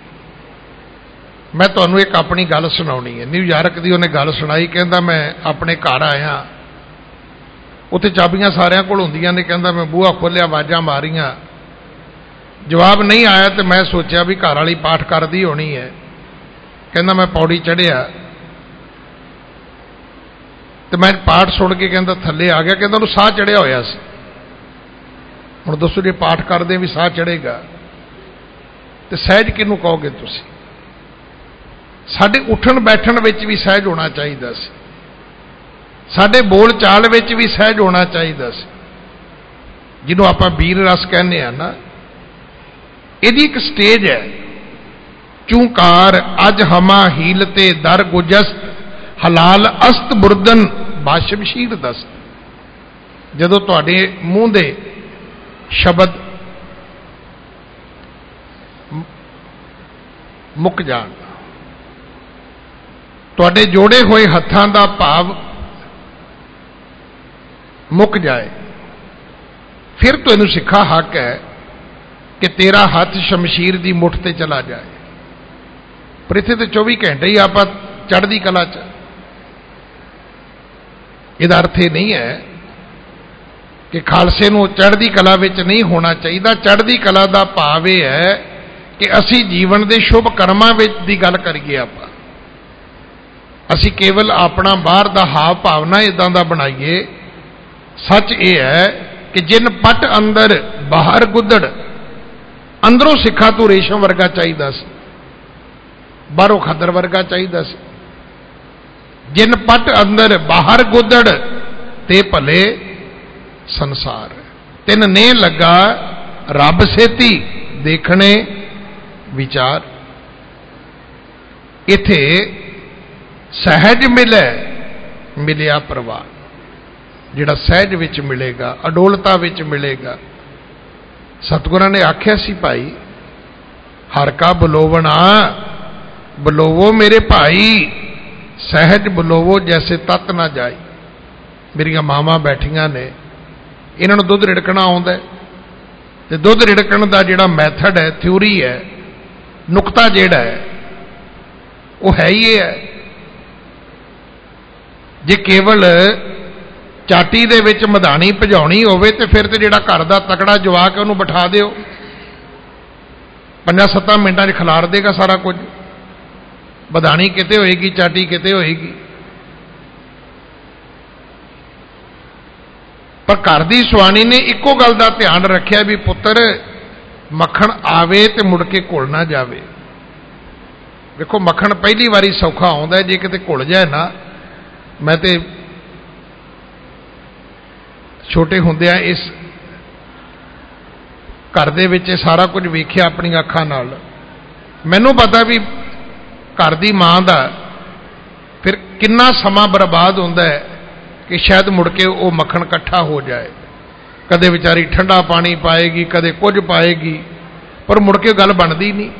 ਮੈਂ ਤੁਹਾਨੂੰ ਇੱਕ ਆਪਣੀ ਗੱਲ ਸੁਣਾਉਣੀ ਹੈ। ਨਿਊਯਾਰਕ ਦੀ ਉਹਨੇ ਗੱਲ ਸੁਣਾਈ। ਕਹਿੰਦਾ ਮੈਂ ਆਪਣੇ ਘਰ ਆਇਆ, ਉੱਥੇ ਚਾਬੀਆਂ ਸਾਰਿਆਂ ਕੋਲ ਹੁੰਦੀਆਂ ਨੇ। ਕਹਿੰਦਾ ਮੈਂ ਬੂਹਾ ਖੋਲ੍ਹਿਆ, ਆਵਾਜ਼ਾਂ ਮਾਰੀਆਂ, ਜਵਾਬ ਨਹੀਂ ਆਇਆ ਤੇ ਮੈਂ ਸੋਚਿਆ ਵੀ ਘਰ ਵਾਲੀ ਪਾਠ ਕਰਦੀ ਹੋਣੀ ਹੈ। ਕਹਿੰਦਾ ਮੈਂ ਪੌੜੀ ਚੜ੍ਹਿਆ ਤੇ ਮੈਂ ਪਾਠ ਸੁਣ ਕੇ ਕਹਿੰਦਾ ਥੱਲੇ ਆ ਗਿਆ। ਕਹਿੰਦਾ ਉਹਨੂੰ ਸਾਹ ਚੜ੍ਹਿਆ ਹੋਇਆ ਸੀ। ਹੁਣ ਦੱਸੋ, ਜੇ ਪਾਠ ਕਰਦੇ ਵੀ ਸਾਹ ਚੜ੍ਹੇਗਾ ਤੇ ਸਹਿਜ ਕਿਹਨੂੰ ਕਹੋਗੇ ਤੁਸੀਂ? ਸਾਡੇ ਉੱਠਣ ਬੈਠਣ ਵਿੱਚ ਵੀ ਸਹਿਜ ਹੋਣਾ ਚਾਹੀਦਾ ਸੀ। ਸਾਡੇ ਬੋਲ ਚਾਲ ਵਿੱਚ ਵੀ ਸਹਿਜ ਹੋਣਾ ਚਾਹੀਦਾ ਸੀ। ਜਿਹਨੂੰ ਆਪਾਂ ਵੀਰ ਰਸ ਕਹਿੰਦੇ ਆ ਨਾ, ਇਹਦੀ ਇੱਕ ਸਟੇਜ ਹੈ। ਚੂੰਕਾਰ ਅਜ ਹਮਾ ਹੀਲ ਤੇ ਦਰ ਗੁਜਸਤ, ਹਲਾਲ ਅਸਤ ਬੁਰਦਨ ਬਾਸ਼ਮਸ਼ੀਰ ਦਸਤ। ਜਦੋਂ ਤੁਹਾਡੇ ਮੂੰਹ ਦੇ ਸ਼ਬਦ ਮੁੱਕ ਜਾਣ, ਤੁਹਾਡੇ ਜੋੜੇ ਹੋਏ ਹੱਥਾਂ ਦਾ ਭਾਵ ਮੁੱਕ ਜਾਏ, ਫਿਰ ਤੁਹਾਨੂੰ ਸਿੱਖਾ ਹੱਕ ਹੈ ਕਿ ਤੇਰਾ ਹੱਥ ਸ਼ਮਸ਼ੀਰ ਦੀ ਮੁੱਠ ਤੇ ਚਲਾ ਜਾਏ। ਪਰ ਇੱਥੇ ਤੇ ਚੌਵੀ ਘੰਟੇ ਹੀ ਆਪਾਂ ਚੜ੍ਹਦੀ ਕਲਾ 'ਚ। ਇਹਦਾ ਅਰਥ ਇਹ ਨਹੀਂ ਹੈ ਕਿ ਖਾਲਸੇ ਨੂੰ ਚੜ੍ਹਦੀ ਕਲਾ ਵਿੱਚ ਨਹੀਂ ਹੋਣਾ ਚਾਹੀਦਾ। ਚੜ੍ਹਦੀ ਕਲਾ ਦਾ ਭਾਵ ਇਹ ਹੈ ਕਿ ਅਸੀਂ ਜੀਵਨ ਦੇ ਸ਼ੁਭ ਕਰਮਾਂ ਵਿੱਚ ਦੀ ਗੱਲ ਕਰੀਏ। ਆਪਾਂ ਅਸੀਂ ਕੇਵਲ ਆਪਣਾ ਬਾਹਰ ਦਾ ਹਾਵ ਭਾਵਨਾ ਇਦਾਂ ਦਾ ਬਣਾਈਏ। ਸੱਚ ਇਹ ਹੈ ਕਿ ਜਿਨ ਪੱਟ ਅੰਦਰ ਬਾਹਰ ਗੁੱਦੜ, ਅੰਦਰੋਂ ਸਿੱਖਾ ਤੂੰ ਰੇਸ਼ਮ ਵਰਗਾ ਚਾਹੀਦਾ ਸੀ, ਬਾਹਰੋਂ ਖੱਦਰ ਵਰਗਾ ਚਾਹੀਦਾ ਸੀ। ਜਿਨ ਪੱਟ ਅੰਦਰ ਬਾਹਰ ਗੁੱਦੜ ਤੇ ਭਲੇ ਸੰਸਾਰ। ਤਿੰਨ ਨੇ ਲੱਗਾ ਰੱਬ ਸੇਤੀ ਦੇਖਣੇ ਵਿਚਾਰ। ਇਥੇ ਸਹਿਜ ਮਿਲੇ ਮਿਲਿਆ ਪ੍ਰਵਾਨ। ਜਿਹੜਾ ਸਹਿਜ ਵਿੱਚ ਮਿਲੇਗਾ, ਅਡੋਲਤਾ ਵਿੱਚ ਮਿਲੇਗਾ। ਸਤਿਗੁਰਾਂ ਨੇ ਆਖਿਆ ਸੀ ਭਾਈ, ਹਰ ਕਾ ਬਲੋਵਣਾ ਬਲੋਵੋ ਮੇਰੇ ਭਾਈ, ਸਹਿਜ ਬਲੋਵੋ ਜੈਸੇ ਤਤ ਨਾ ਜਾਈ। ਮੇਰੀਆਂ ਮਾਵਾਂ ਬੈਠੀਆਂ ਨੇ, ਇਹਨਾਂ ਨੂੰ ਦੁੱਧ ਰਿੜਕਣਾ ਆਉਂਦਾ ਤੇ ਦੁੱਧ ਰਿੜਕਣ ਦਾ ਜਿਹੜਾ ਮੈਥਡ ਹੈ, ਥਿਊਰੀ ਹੈ, ਨੁਕਤਾ ਜਿਹੜਾ ਹੈ ਉਹ ਹੈ ਹੀ ਇਹ ਹੈ। ਜੇ ਕੇਵਲ ਚਾਟੀ ਦੇ ਵਿੱਚ ਮਧਾਣੀ ਭਜਾਉਣੀ ਹੋਵੇ ਤੇ ਫਿਰ ਤੇ ਜਿਹੜਾ ਘਰ ਦਾ ਤਕੜਾ ਜਵਾਕ ਉਹਨੂੰ ਬਿਠਾ ਦਿਓ, ਪੰਜਾਂ ਸੱਤਾਂ ਮਿੰਟਾਂ 'ਚ ਖਿਲਾਰ ਦੇਗਾ ਸਾਰਾ ਕੁਝ। ਮਧਾਣੀ ਕਿਤੇ ਹੋਏਗੀ, ਚਾਟੀ ਕਿਤੇ ਹੋਏਗੀ। ਪਰ ਘਰ ਦੀ ਸੁਆਣੀ ਨੇ ਇੱਕੋ ਗੱਲ ਦਾ ਧਿਆਨ ਰੱਖਿਆ ਵੀ ਪੁੱਤਰ ਮੱਖਣ ਆਵੇ ਤੇ ਮੁੜ ਕੇ ਘੁਲ ਨਾ ਜਾਵੇ। ਦੇਖੋ, ਮੱਖਣ ਪਹਿਲੀ ਵਾਰੀ ਸੌਖਾ ਆਉਂਦਾ, ਜੇ ਕਿਤੇ ਘੁਲ ਜਾਏ ਨਾ। ਮੈਂ ਤੇ ਛੋਟੇ ਹੁੰਦਿਆਂ ਇਸ घर दे विच सारा कुछ वेखिया अपनी अखां नाल, मैनूं पता भी घर दी मां दा फिर किन्ना समा बर्बाद होंदा है कि शायद मुड़ के वो मक्खन इकट्ठा हो जाए। कदे विचारी ठंडा पानी पाएगी, कदे कुछ पाएगी, पर मुड़ के गल बनदी नहीं।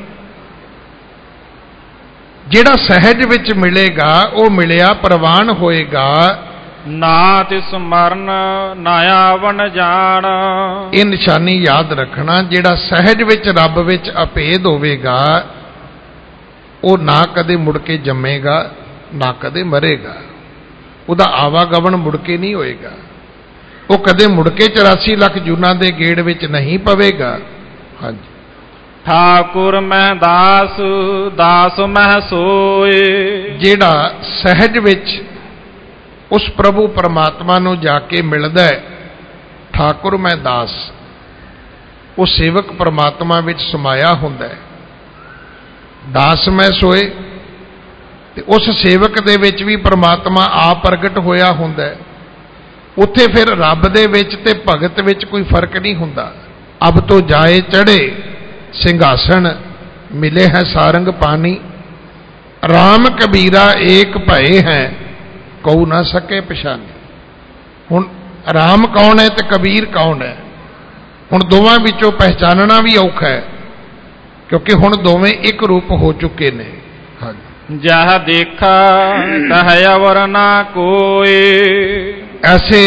जिहड़ा सहज विच मिलेगा वो मिलिया प्रवान होएगा। ना तिस मरण ना आवन जान। ये निशानी याद रखना, जिहड़ा सहज विच रब विच अभेद होवेगा वो ना कदे मुड़ के जम्मेगा ना कदे मरेगा। उहदा आवागमन मुड़ के नहीं होएगा। वो कदे मुड़ के चौरासी लख जूना दे गेड़ विच नहीं पवेगा। हाँ जी। ठाकुर मैं दास दास मैं सोए। जिहड़ा सहज विच उस प्रभु परमात्मा नूं जाके मिलदा है, ठाकुर मैं दास, वो सेवक परमात्मा विच समाया हुंदा है। दास मैं सोए, ते उस सेवक दे विच भी परमात्मा आप प्रगट होया हुंदा है। उत्थे फिर रब दे विच ते भगत विच कोई फर्क नहीं हुंदा। अब तो जाए चढ़े सिंघासन, मिले हैं सारंग पानी। राम कबीरा एक भये हैं, कहू ना सके पछानी। हुण राम कौन है ते कबीर कौन है? हुण दोवां विचों पहचानना भी औखा है, क्योंकि हुण दोवें एक रूप हो चुके ने। हाँ, जह देखा तह अवर ना कोई। ऐसे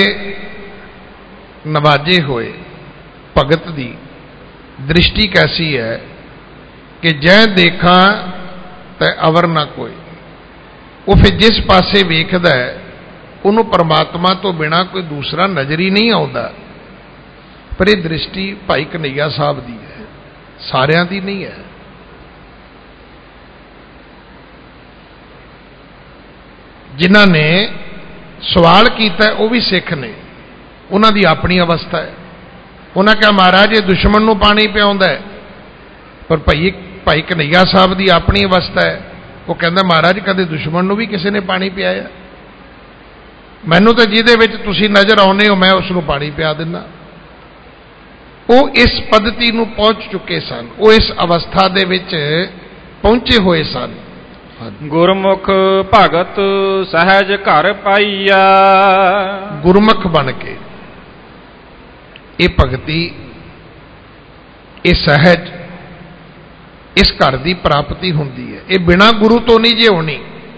नवाजे हुए भगत दी दृष्टि कैसी है कि जै देखा तै अवर ना कोई। वो फिर जिस पासे वेखदा है उन्होंने परमात्मा तो बिना कोई दूसरा नजर ही नहीं आता। पर यह दृष्टि भाई कन्हैया साहब दी है, सारियां दी नहीं है। जिन्हां ने सवाल किया वो भी सिख ने, उन्हां दी अपनी अवस्था है। उन्हें कहा महाराज ये दुश्मन नूं पानी पियाउंदा है, पर भाई भाई कन्हैया साहब की अपनी अवस्था है। वो कहता महाराज कदे दुश्मन नूं भी किसी ने पानी पियाया? मैनू तो जिहदे विच तुसीं नज़र आउंदे हो मैं उसनूं पानी पिया दिंदा। वो इस पद्धति नूं पहुंच चुके सन, वो इस अवस्था दे विच पहुंचे हुए सन। गुरमुख भगत सहज घर पाईया। गुरमुख बन के ये भगती, ये सहज इस घर की प्राप्ति होंदी है। ये बिना गुरु तो नहीं जे होनी।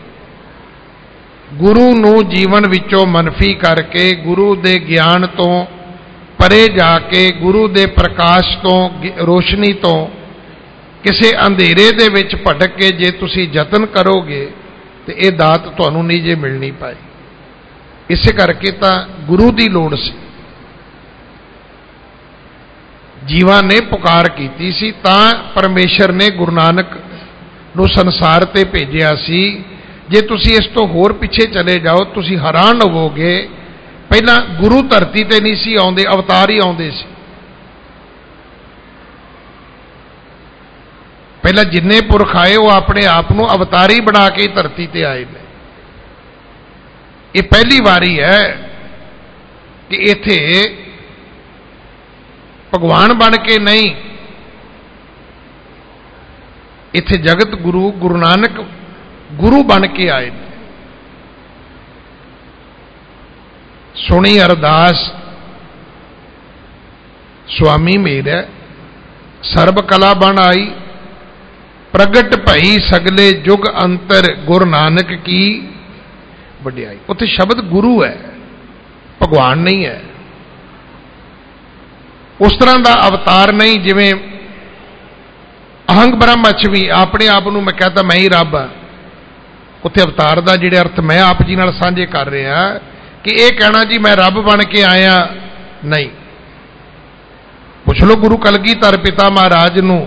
गुरु नूं जीवन विचों मनफी करके, गुरु दे ज्ञान तो परे जाके, गुरु दे प्रकाश तो रोशनी तो किसी अंधेरे दे विच भटक के जे तुसी जतन करोगे तो ये दात तुहानूं नहीं जे मिलनी पाई। इस करके तो गुरु की लोड़ सी। जीवा ने पुकार की सी तां परमेश्वर ने गुरु नानक नूं संसार ते भेजिया सी। जे तुसी इस तो होर पिछे चले जाओ तुसी हैरान होवोगे, पहला गुरु धरती ते नहीं सी आउंदे, अवतार ही आउंदे सी। पहला जिन्ने पुरख आए वो अपने आप को अवतारी बना के धरती ते आए ने। ये पहली बारी है कि इत्थे भगवान बन के नहीं, इत्थे जगत गुरु गुरु नानक गुरु बन के आए। सुनी अरदास स्वामी मेरा सर्ब कला बन आई, प्रगट भई सगले जुग अंतर गुरु नानक की वड्याई। उत्थे शब्द गुरु है, भगवान नहीं है। उस तरह का अवतार नहीं जिवें अहंग ब्रह्मच्छवी अपने आप को मैं कहता मैं ही रब हाँ। उत्थे अवतार का जिहड़े अर्थ मैं आप जी नाल साझे कर रहा कि यह कहना जी मैं रब बन के आया नहीं। पुछ लो गुरु कलगीधर पिता महाराज नूं,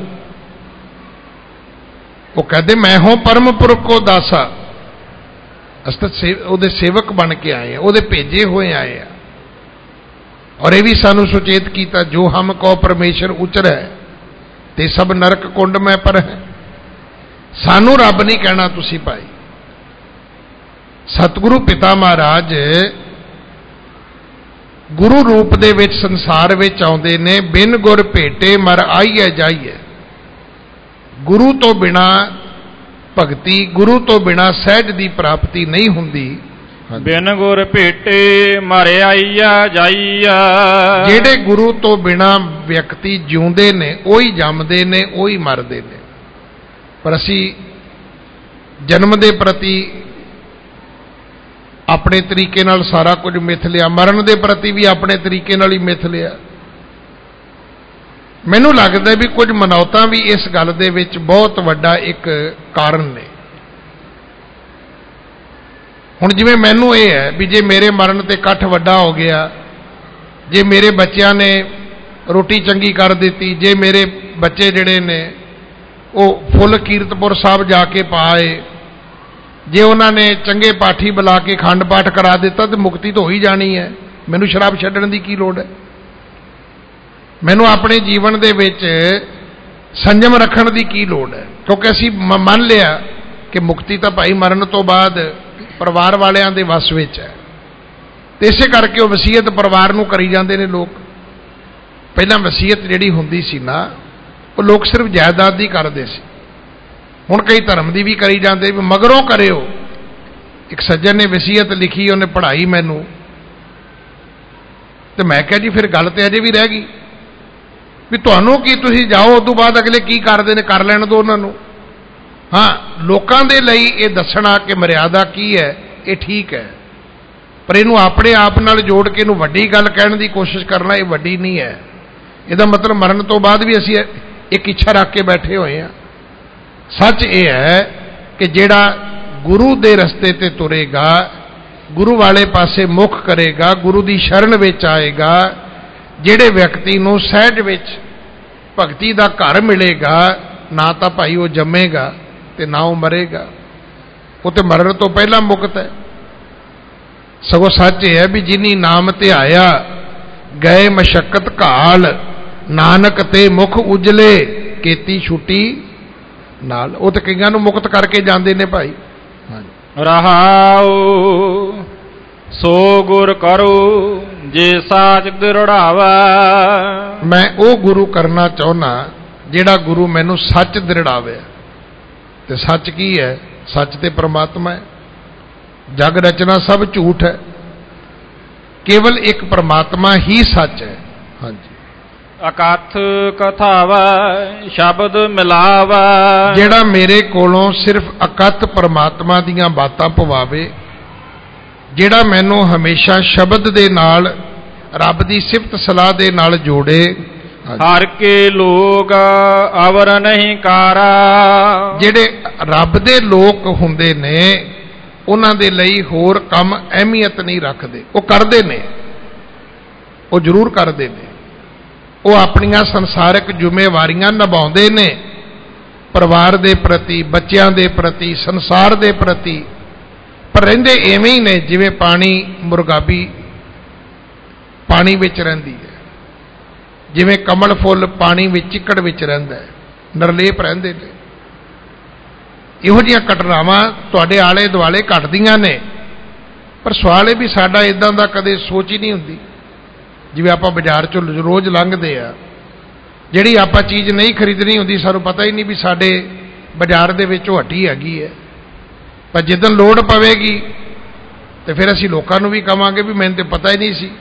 वो कहते मैं हूं परम पुरख को दासा। अस तो उहदे सेवक बन के आए हैं, उहदे भेजे हुए आए हैं। और यह भी सानू सुचेत किया जो हम कहो परमेश्वर उचर है ते सब नरक कुंड में पर है। सानू रब नहीं कहना तुसी भाई। सतगुरु पिता महाराज ਗੁਰੂ ਰੂਪ ਦੇ ਵਿੱਚ ਸੰਸਾਰ ਵਿੱਚ ਆਉਂਦੇ ਨੇ। ਬਿਨ ਗੁਰ ਭੇਟੇ ਮਰ ਆਈਐ ਜਾਈਐ। ਗੁਰੂ ਤੋਂ ਬਿਨਾ ਭਗਤੀ, ਗੁਰੂ ਤੋਂ ਬਿਨਾ ਸਹਿਜ ਦੀ ਪ੍ਰਾਪਤੀ ਨਹੀਂ ਹੁੰਦੀ। ਬਿਨ ਗੁਰ ਭੇਟੇ ਮਰ ਆਈਆ ਜਾਈਆ। ਜਿਹੜੇ ਗੁਰੂ ਤੋਂ ਬਿਨਾ ਵਿਅਕਤੀ ਜਿਉਂਦੇ ਨੇ ਉਹੀ ਜੰਮਦੇ ਨੇ, ਉਹੀ ਮਰਦੇ ਨੇ। ਪਰ ਅਸੀਂ ਜਨਮ ਦੇ ਪ੍ਰਤੀ ਆਪਣੇ ਤਰੀਕੇ ਨਾਲ ਸਾਰਾ ਕੁਝ ਮਿਥ ਲਿਆ, ਮਰਨ ਦੇ ਪ੍ਰਤੀ ਵੀ ਆਪਣੇ ਤਰੀਕੇ ਨਾਲ ਹੀ ਮਿਥ ਲਿਆ। ਮੈਨੂੰ ਲੱਗਦਾ ਵੀ ਕੁਝ ਮਨੌਤਾਂ ਵੀ ਇਸ ਗੱਲ ਦੇ ਵਿੱਚ ਬਹੁਤ ਵੱਡਾ ਇੱਕ ਕਾਰਨ ਨੇ। ਹੁਣ ਜਿਵੇਂ ਮੈਨੂੰ ਇਹ ਹੈ ਵੀ ਜੇ ਮੇਰੇ ਮਰਨ ਤੇ ਇਕੱਠ ਵੱਡਾ ਹੋ ਗਿਆ, ਜੇ ਮੇਰੇ ਬੱਚਿਆਂ ਨੇ ਰੋਟੀ ਚੰਗੀ ਕਰ ਦਿੱਤੀ, ਜੇ ਮੇਰੇ ਬੱਚੇ ਜਿਹੜੇ ਨੇ ਉਹ ਫੁੱਲ ਕੀਰਤਪੁਰ ਸਾਹਿਬ ਜਾ ਕੇ ਪਾਏ, ਜੇ ਉਹਨਾਂ ਨੇ ਚੰਗੇ ਪਾਠੀ ਬੁਲਾ ਕੇ ਖੰਡ ਪਾਠ ਕਰਾ ਦਿੱਤਾ ਤਾਂ ਮੁਕਤੀ ਤਾਂ ਹੋ ਹੀ ਜਾਣੀ ਹੈ। ਮੈਨੂੰ ਸ਼ਰਾਬ ਛੱਡਣ ਦੀ ਕੀ ਲੋੜ ਹੈ? ਮੈਨੂੰ ਆਪਣੇ ਜੀਵਨ ਦੇ ਵਿੱਚ ਸੰਜਮ ਰੱਖਣ ਦੀ ਕੀ ਲੋੜ ਹੈ? ਕਿਉਂਕਿ ਅਸੀਂ ਮੰਨ ਲਿਆ ਕਿ ਮੁਕਤੀ ਤਾਂ ਭਾਈ ਮਰਨ ਤੋਂ ਬਾਅਦ ਪਰਿਵਾਰ ਵਾਲਿਆਂ ਦੇ ਵਸ ਵਿੱਚ ਹੈ। ਤੇ ਇਸੇ ਕਰਕੇ ਉਹ ਵਸੀਅਤ ਪਰਿਵਾਰ ਨੂੰ ਕਰੀ ਜਾਂਦੇ ਨੇ ਲੋਕ। ਪਹਿਲਾਂ ਵਸੀਅਤ ਜਿਹੜੀ ਹੁੰਦੀ ਸੀ ਨਾ, ਉਹ ਲੋਕ ਸਿਰਫ ਜਾਇਦਾਦ ਦੀ ਕਰਦੇ ਸੀ। ਹੁਣ ਕਈ ਧਰਮ ਦੀ ਵੀ ਕਰੀ ਜਾਂਦੇ ਵੀ ਮਗਰੋਂ ਕਰਿਓ। ਇੱਕ ਸੱਜਣ ਨੇ ਵਸੀਅਤ ਲਿਖੀ, ਉਹਨੇ ਪੜ੍ਹਾਈ ਮੈਨੂੰ, ਤੇ ਮੈਂ ਕਿਹਾ ਜੀ ਫਿਰ ਗੱਲ ਤੇ ਅਜੇ ਵੀ ਰਹਿ ਗਈ ਵੀ ਤੁਹਾਨੂੰ ਕੀ, ਤੁਸੀਂ ਜਾਓ ਉਸ ਤੋਂ ਬਾਅਦ ਅਗਲੇ ਕੀ ਕਰਦੇ ਨੇ ਕਰ ਲੈਣ ਦਿਓ ਉਹਨਾਂ ਨੂੰ। ਹਾਂ, ਲੋਕਾਂ ਦੇ ਲਈ ਇਹ ਦੱਸਣਾ ਕਿ ਮਰਿਆਦਾ ਕੀ ਹੈ ਇਹ ਠੀਕ ਹੈ, ਪਰ ਇਹਨੂੰ ਆਪਣੇ ਆਪ ਨਾਲ ਜੋੜ ਕੇ ਇਹਨੂੰ ਵੱਡੀ ਗੱਲ ਕਹਿਣ ਦੀ ਕੋਸ਼ਿਸ਼ ਕਰਨਾ ਇਹ ਵੱਡੀ ਨਹੀਂ ਹੈ। ਇਹਦਾ ਮਤਲਬ ਮਰਨ ਤੋਂ ਬਾਅਦ ਵੀ ਅਸੀਂ ਇੱਕ ਇੱਛਾ ਰੱਖ ਕੇ ਬੈਠੇ ਹੋਏ ਹਾਂ। ਸੱਚ ਇਹ ਹੈ ਕਿ ਜਿਹੜਾ ਗੁਰੂ ਦੇ ਰਸਤੇ ਤੇ ਤੁਰੇਗਾ, ਗੁਰੂ ਵਾਲੇ ਪਾਸੇ ਮੁਖ ਕਰੇਗਾ, ਗੁਰੂ ਦੀ ਸ਼ਰਨ ਵਿੱਚ ਆਏਗਾ, ਜਿਹੜੇ ਵਿਅਕਤੀ ਨੂੰ ਸਹਿਜ ਵਿੱਚ ਭਗਤੀ ਦਾ ਘਰ ਮਿਲੇਗਾ, ਨਾ ਤਾਂ ਭਾਈ ਉਹ ਜੰਮੇਗਾ ਤੇ ਨਾ ਉਹ ਮਰੇਗਾ। ਉਹ ਤੇ ਮਰਨ ਤੋਂ ਪਹਿਲਾਂ ਮੁਕਤ ਹੈ। ਸਗੋਂ ਸੱਚ ਇਹ ਹੈ ਵੀ ਜਿਨੀ ਨਾਮ ਧਿਆਇਆ ਗਏ ਮਸ਼ੱਕਤ ਘਾਲ, ਨਾਨਕ ਤੇ ਮੁਖ ਉਜਲੇ ਕੀਤੀ ਛੁੱਟੀ ਨਾਲ। ਉਹ ਤੇ ਕਈਆਂ ਨੂੰ ਮੁਕਤ ਕਰਕੇ ਜਾਂਦੇ ਨੇ ਭਾਈ। ਰਹਾਉ ਸੋ ਗੁਰ ਕਰੋ ਜੇ ਸਾਚ ਦ੍ਰਿੜਾਵਾ। ਮੈਂ ਉਹ ਗੁਰੂ ਕਰਨਾ ਚਾਹੁੰਦਾ ਜਿਹੜਾ ਗੁਰੂ ਮੈਨੂੰ ਸੱਚ ਦ੍ਰਿੜਾਵੇ। ਤੇ ਸੱਚ ਕੀ ਹੈ? ਸੱਚ ਤੇ ਪ੍ਰਮਾਤਮਾ ਹੈ। ਜਗ ਰਚਨਾ ਸਭ ਝੂਠ ਹੈ, ਕੇਵਲ ਇੱਕ ਪ੍ਰਮਾਤਮਾ ਹੀ ਸੱਚ ਹੈ। ਹਾਂਜੀ। ਅਕਥ ਕਥਾਵਾ ਸ਼ਬਦ ਮਿਲਾਵਾ। ਜਿਹੜਾ ਮੇਰੇ ਕੋਲੋਂ ਸਿਰਫ ਅਕਥ ਪ੍ਰਮਾਤਮਾ ਦੀਆਂ ਬਾਤਾਂ ਪਵਾਵੇ, ਜਿਹੜਾ ਮੈਨੂੰ ਹਮੇਸ਼ਾ ਸ਼ਬਦ ਦੇ ਨਾਲ, ਰੱਬ ਦੀ ਸਿਫਤ ਸਲਾਹ ਦੇ ਨਾਲ ਜੋੜੇ। ਹਰ ਕੇ ਲੋਕ ਅਵਰ ਨਹੀਂ ਕਾਰਾ। ਜਿਹੜੇ ਰੱਬ ਦੇ ਲੋਕ ਹੁੰਦੇ ਨੇ ਉਹਨਾਂ ਦੇ ਲਈ ਹੋਰ ਕੰਮ ਅਹਿਮੀਅਤ ਨਹੀਂ ਰੱਖਦੇ। ਉਹ ਕਰਦੇ ਨੇ, ਉਹ ਜ਼ਰੂਰ ਕਰਦੇ ਨੇ। ਉਹ ਆਪਣੀਆਂ ਸੰਸਾਰਿਕ ਜ਼ਿੰਮੇਵਾਰੀਆਂ ਨਿਭਾਉਂਦੇ ਨੇ, ਪਰਿਵਾਰ ਦੇ ਪ੍ਰਤੀ, ਬੱਚਿਆਂ ਦੇ ਪ੍ਰਤੀ, ਸੰਸਾਰ ਦੇ ਪ੍ਰਤੀ, ਪਰ ਰਹਿੰਦੇ ਐਵੇਂ ਹੀ ਨੇ ਜਿਵੇਂ ਪਾਣੀ ਮੁਰਗਾਬੀ ਪਾਣੀ ਵਿੱਚ ਰਹਿੰਦੀ ਹੈ, ਜਿਵੇਂ ਕਮਲ ਫੁੱਲ ਪਾਣੀ ਵਿੱਚ ਚਿੱਕੜ ਵਿੱਚ ਰਹਿੰਦਾ ਹੈ, ਨਿਰਲੇਪ ਰਹਿੰਦੇ ਨੇ। ਇਹੋ ਜਿਹੀਆਂ ਘਟਨਾਵਾਂ ਤੁਹਾਡੇ ਆਲੇ ਦੁਆਲੇ ਘਟਦੀਆਂ ਨੇ, ਪਰ ਸਵਾਲ ਇਹ ਵੀ ਸਾਡਾ ਇਦਾਂ ਦਾ ਕਦੇ ਸੋਚ ਹੀ ਨਹੀਂ ਹੁੰਦੀ। ਜਿਵੇਂ ਆਪਾਂ ਬਾਜ਼ਾਰ 'ਚੋਂ ਰੋਜ਼ ਲੰਘਦੇ ਆ, ਜਿਹੜੀ ਆਪਾਂ ਚੀਜ਼ ਨਹੀਂ ਖਰੀਦਣੀ ਹੁੰਦੀ ਸਾਨੂੰ ਪਤਾ ਹੀ ਨਹੀਂ ਵੀ ਸਾਡੇ ਬਾਜ਼ਾਰ ਦੇ ਵਿੱਚ ਉਹ ਹੱਟੀ ਹੈਗੀ ਹੈ। ਪਰ ਜਿੱਦਣ ਲੋੜ ਪਵੇਗੀ ਤੇ ਫਿਰ ਅਸੀਂ ਲੋਕਾਂ ਨੂੰ ਵੀ ਕਵਾਂਗੇ ਵੀ ਮੈਨੂੰ ਤੇ ਪਤਾ ਹੀ ਨਹੀਂ ਸੀ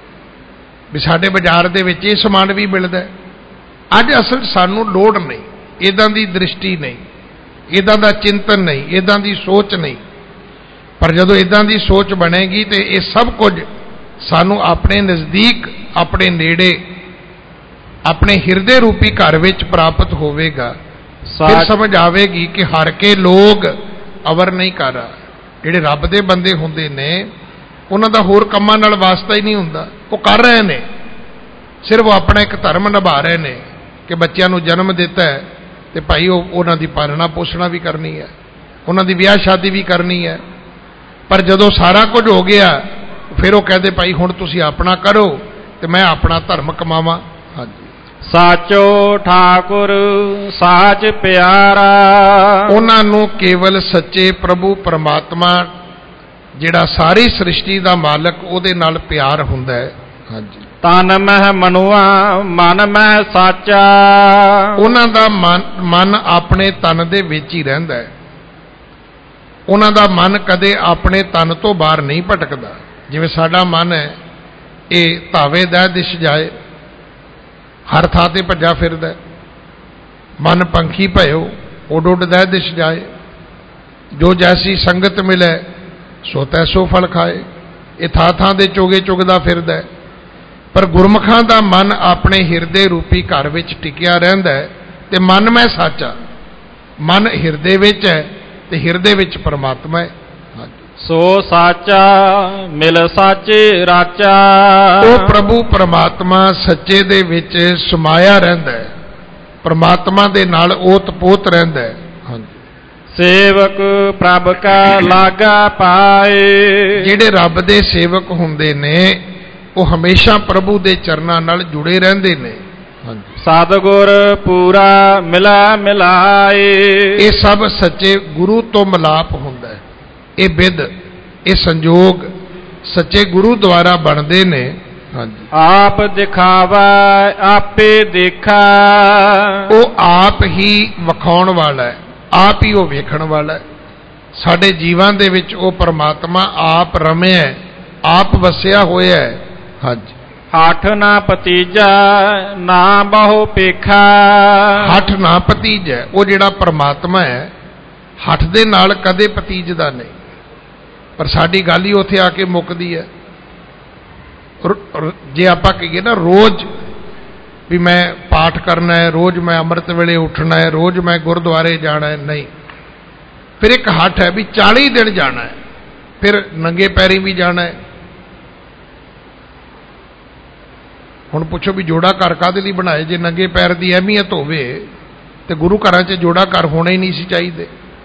ਵੀ ਸਾਡੇ ਬਾਜ਼ਾਰ ਦੇ ਵਿੱਚ ਇਹ ਸਮਾਨ ਵੀ ਮਿਲਦਾ। ਅੱਜ ਅਸਲ ਸਾਨੂੰ ਲੋੜ ਨਹੀਂ, ਇੱਦਾਂ ਦੀ ਦ੍ਰਿਸ਼ਟੀ ਨਹੀਂ, ਇੱਦਾਂ ਦਾ ਚਿੰਤਨ ਨਹੀਂ, ਇੱਦਾਂ ਦੀ ਸੋਚ ਨਹੀਂ। ਪਰ ਜਦੋਂ ਇੱਦਾਂ ਦੀ ਸੋਚ ਬਣੇਗੀ ਤੇ ਇਹ ਸਭ ਕੁਝ ਸਾਨੂੰ ਆਪਣੇ ਨਜ਼ਦੀਕ, ਆਪਣੇ ਨੇੜੇ, ਆਪਣੇ ਹਿਰਦੇ ਰੂਪੀ ਘਰ ਵਿੱਚ ਪ੍ਰਾਪਤ ਹੋਵੇਗਾ। ਫਿਰ ਸਮਝ ਆਵੇਗੀ ਕਿ ਹਰ ਕੇ ਲੋਕ ਅਵਰ ਨਹੀਂ ਕਰ ਰਹਾ। ਜਿਹੜੇ ਰੱਬ ਦੇ ਬੰਦੇ ਹੁੰਦੇ ਨੇ ਉਹਨਾਂ ਦਾ ਹੋਰ ਕੰਮਾਂ ਨਾਲ ਵਾਸਤਾ ਹੀ ਨਹੀਂ ਹੁੰਦਾ। ਉਹ ਕਰ ਰਹੇ ਨੇ, ਸਿਰਫ ਉਹ ਆਪਣਾ ਇੱਕ ਧਰਮ ਨਿਭਾ ਰਹੇ ਨੇ ਕਿ ਬੱਚਿਆਂ ਨੂੰ ਜਨਮ ਦਿੱਤਾ ਹੈ ਤੇ ਭਾਈ ਉਹ ਉਹਨਾਂ ਦੀ ਪਾਲਣਾ ਪੋਸ਼ਣਾ ਵੀ ਕਰਨੀ ਹੈ, ਉਹਨਾਂ ਦੀ ਵਿਆਹ ਸ਼ਾਦੀ ਵੀ ਕਰਨੀ ਹੈ। ਪਰ ਜਦੋਂ ਸਾਰਾ ਕੁਝ ਹੋ ਗਿਆ ਫਿਰ ਉਹ ਕਹਦੇ ਭਾਈ ਹੁਣ ਤੁਸੀਂ ਆਪਣਾ ਕਰੋ ਤੇ ਮੈਂ ਆਪਣਾ ਧਰਮ ਕਮਾਵਾਂ। ਹਾਂਜੀ। ਸਾਚੋ ਠਾਕੁਰ ਸਾਚ ਪਿਆਰਾ। ਉਹਨਾਂ ਨੂੰ ਕੇਵਲ ਸੱਚੇ ਪ੍ਰਭੂ ਪਰਮਾਤਮਾ ਜਿਹੜਾ ਸਾਰੀ ਸ੍ਰਿਸ਼ਟੀ ਦਾ ਮਾਲਕ, ਉਹਦੇ ਨਾਲ ਪਿਆਰ ਹੁੰਦਾ ਹੈ। ਹਾਂਜੀ। ਤਨ ਮਹਿ ਮਨੁਆ ਮਨ ਮਹਿ ਸਾਚਾ। ਉਹਨਾਂ ਦਾ ਮਨ ਮਨ ਆਪਣੇ ਤਨ ਦੇ ਵਿੱਚ ਹੀ ਰਹਿੰਦਾ ਹੈ। ਉਹਨਾਂ ਦਾ ਮਨ ਕਦੇ ਆਪਣੇ ਤਨ ਤੋਂ ਬਾਹਰ ਨਹੀਂ ਭਟਕਦਾ। ਜਿਵੇਂ ਸਾਡਾ ਮਨ ਹੈ, ਇਹ ਧਾਵੇ ਦਾ ਦਿਸ਼ ਜਾਏ, ਹਰ ਥਾਂ ਤੇ ਭੱਜਾ ਫਿਰਦਾ। ਮਨ ਪੰਖੀ ਭਇਓ ਉੱਡ ਉੱਡ ਦਾ ਦਿਸ਼ ਜਾਏ, ਜੋ ਜੈਸੀ ਸੰਗਤ ਮਿਲੇ ਸੋ ਤੈਸੋ ਫਲ ਖਾਏ। ਇਹ ਥਾਂ ਥਾਂ ਦੇ ਚੋਗੇ ਚੁਗਦਾ ਫਿਰਦਾ। ਪਰ ਗੁਰਮੁਖਾਂ ਦਾ ਮਨ ਆਪਣੇ ਹਿਰਦੇ ਰੂਪੀ ਘਰ ਵਿੱਚ ਟਿਕਿਆ ਰਹਿੰਦਾ ਹੈ। ਤੇ ਮਨ ਮੈਂ ਸਾਚਾ, ਮਨ ਹਿਰਦੇ ਵਿੱਚ ਹੈ ਤੇ ਹਿਰਦੇ ਵਿੱਚ ਪਰਮਾਤਮਾ ਹੈ। ਸੋ ਸਾਚਾ ਮਿਲ ਸਾਚੇ ਰਾਚਾ। ਉਹ ਪ੍ਰਭੂ ਪਰਮਾਤਮਾ ਸੱਚੇ ਦੇ ਵਿੱਚ ਸਮਾਇਆ ਰਹਿੰਦਾ ਹੈ, ਪਰਮਾਤਮਾ ਦੇ ਨਾਲ ਓਤ ਪੋਤ ਰਹਿੰਦਾ ਹੈ। ਹਾਂਜੀ। ਸੇਵਕ ਪ੍ਰਭ ਕਾ ਲਾਗਾ ਪਾਏ। ਜਿਹੜੇ ਰੱਬ ਦੇ ਸੇਵਕ ਹੁੰਦੇ ਨੇ ਉਹ ਹਮੇਸ਼ਾ ਪ੍ਰਭੂ ਦੇ ਚਰਨਾਂ ਨਾਲ ਜੁੜੇ ਰਹਿੰਦੇ ਨੇ। ਹਾਂਜੀ। ਸਤਿਗੁਰ ਪੂਰਾ ਮਿਲਾ ਮਿਲਾਏ। ਇਹ ਸਭ ਸੱਚੇ ਗੁਰੂ ਤੋਂ ਮਿਲਾਪ ਹੁੰਦਾ ਹੈ। ਇਹ ਬਿਧ, ਇਹ ਸੰਜੋਗ ਸੱਚੇ ਗੁਰੂ ਦੁਆਰਾ ਬਣਦੇ ਨੇ। ਹਾਂਜੀ। ਆਪ ਦਿਖਾਵਾ ਆਪੇ ਦੇਖਾ। ਉਹ ਆਪ ਹੀ ਵਿਖਾਉਣ ਵਾਲਾ ਹੈ, ਆਪ ਹੀ ਉਹ ਵੇਖਣ ਵਾਲਾ ਹੈ। ਸਾਡੇ ਜੀਵਾਂ ਦੇ ਵਿੱਚ ਉਹ ਪਰਮਾਤਮਾ ਆਪ ਰਮਿਆ, ਆਪ ਵਸਿਆ ਹੋਇਆ ਹੈ। ਹਾਂਜੀ। ਹੱਠ ਨਾ ਭਤੀਜਾ ਨਾ ਬਹੁ ਪੇਖਾ। ਹੱਠ ਨਾ ਭਤੀਜਾ, ਉਹ ਜਿਹੜਾ ਪਰਮਾਤਮਾ ਹੈ ਹੱਠ ਦੇ ਨਾਲ ਕਦੇ ਭਤੀਜਦਾ ਨਹੀਂ। ਪਰ ਸਾਡੀ ਗੱਲ ਹੀ ਉੱਥੇ ਆ ਕੇ ਮੁੱਕਦੀ ਹੈ। ਜੇ ਆਪਾਂ ਕਹੀਏ ਨਾ ਰੋਜ਼ ਵੀ ਮੈਂ ਪਾਠ ਕਰਨਾ ਹੈ, ਰੋਜ਼ ਮੈਂ ਅੰਮ੍ਰਿਤ ਵੇਲੇ ਉੱਠਣਾ ਹੈ, ਰੋਜ਼ ਮੈਂ ਗੁਰਦੁਆਰੇ ਜਾਣਾ ਹੈ, ਨਹੀਂ। ਫਿਰ ਇੱਕ ਹੱਠ ਹੈ ਵੀ ਚਾਲੀ ਦਿਨ ਜਾਣਾ ਹੈ, ਫਿਰ ਨੰਗੇ ਪੈਰੀ ਵੀ ਜਾਣਾ ਹੈ। ਹੁਣ ਪੁੱਛੋ ਵੀ ਜੋੜਾ ਘਰ ਕਾਹਦੇ ਲਈ ਬਣਾਏ? ਜੇ ਨੰਗੇ ਪੈਰ ਦੀ ਅਹਿਮੀਅਤ ਹੋਵੇ ਤੇ ਗੁਰੂ ਘਰਾਂ 'ਚ ਜੋੜਾ ਘਰ ਹੋਣੇ ਹੀ ਨਹੀਂ ਸੀ ਚਾਹੀਦੇ।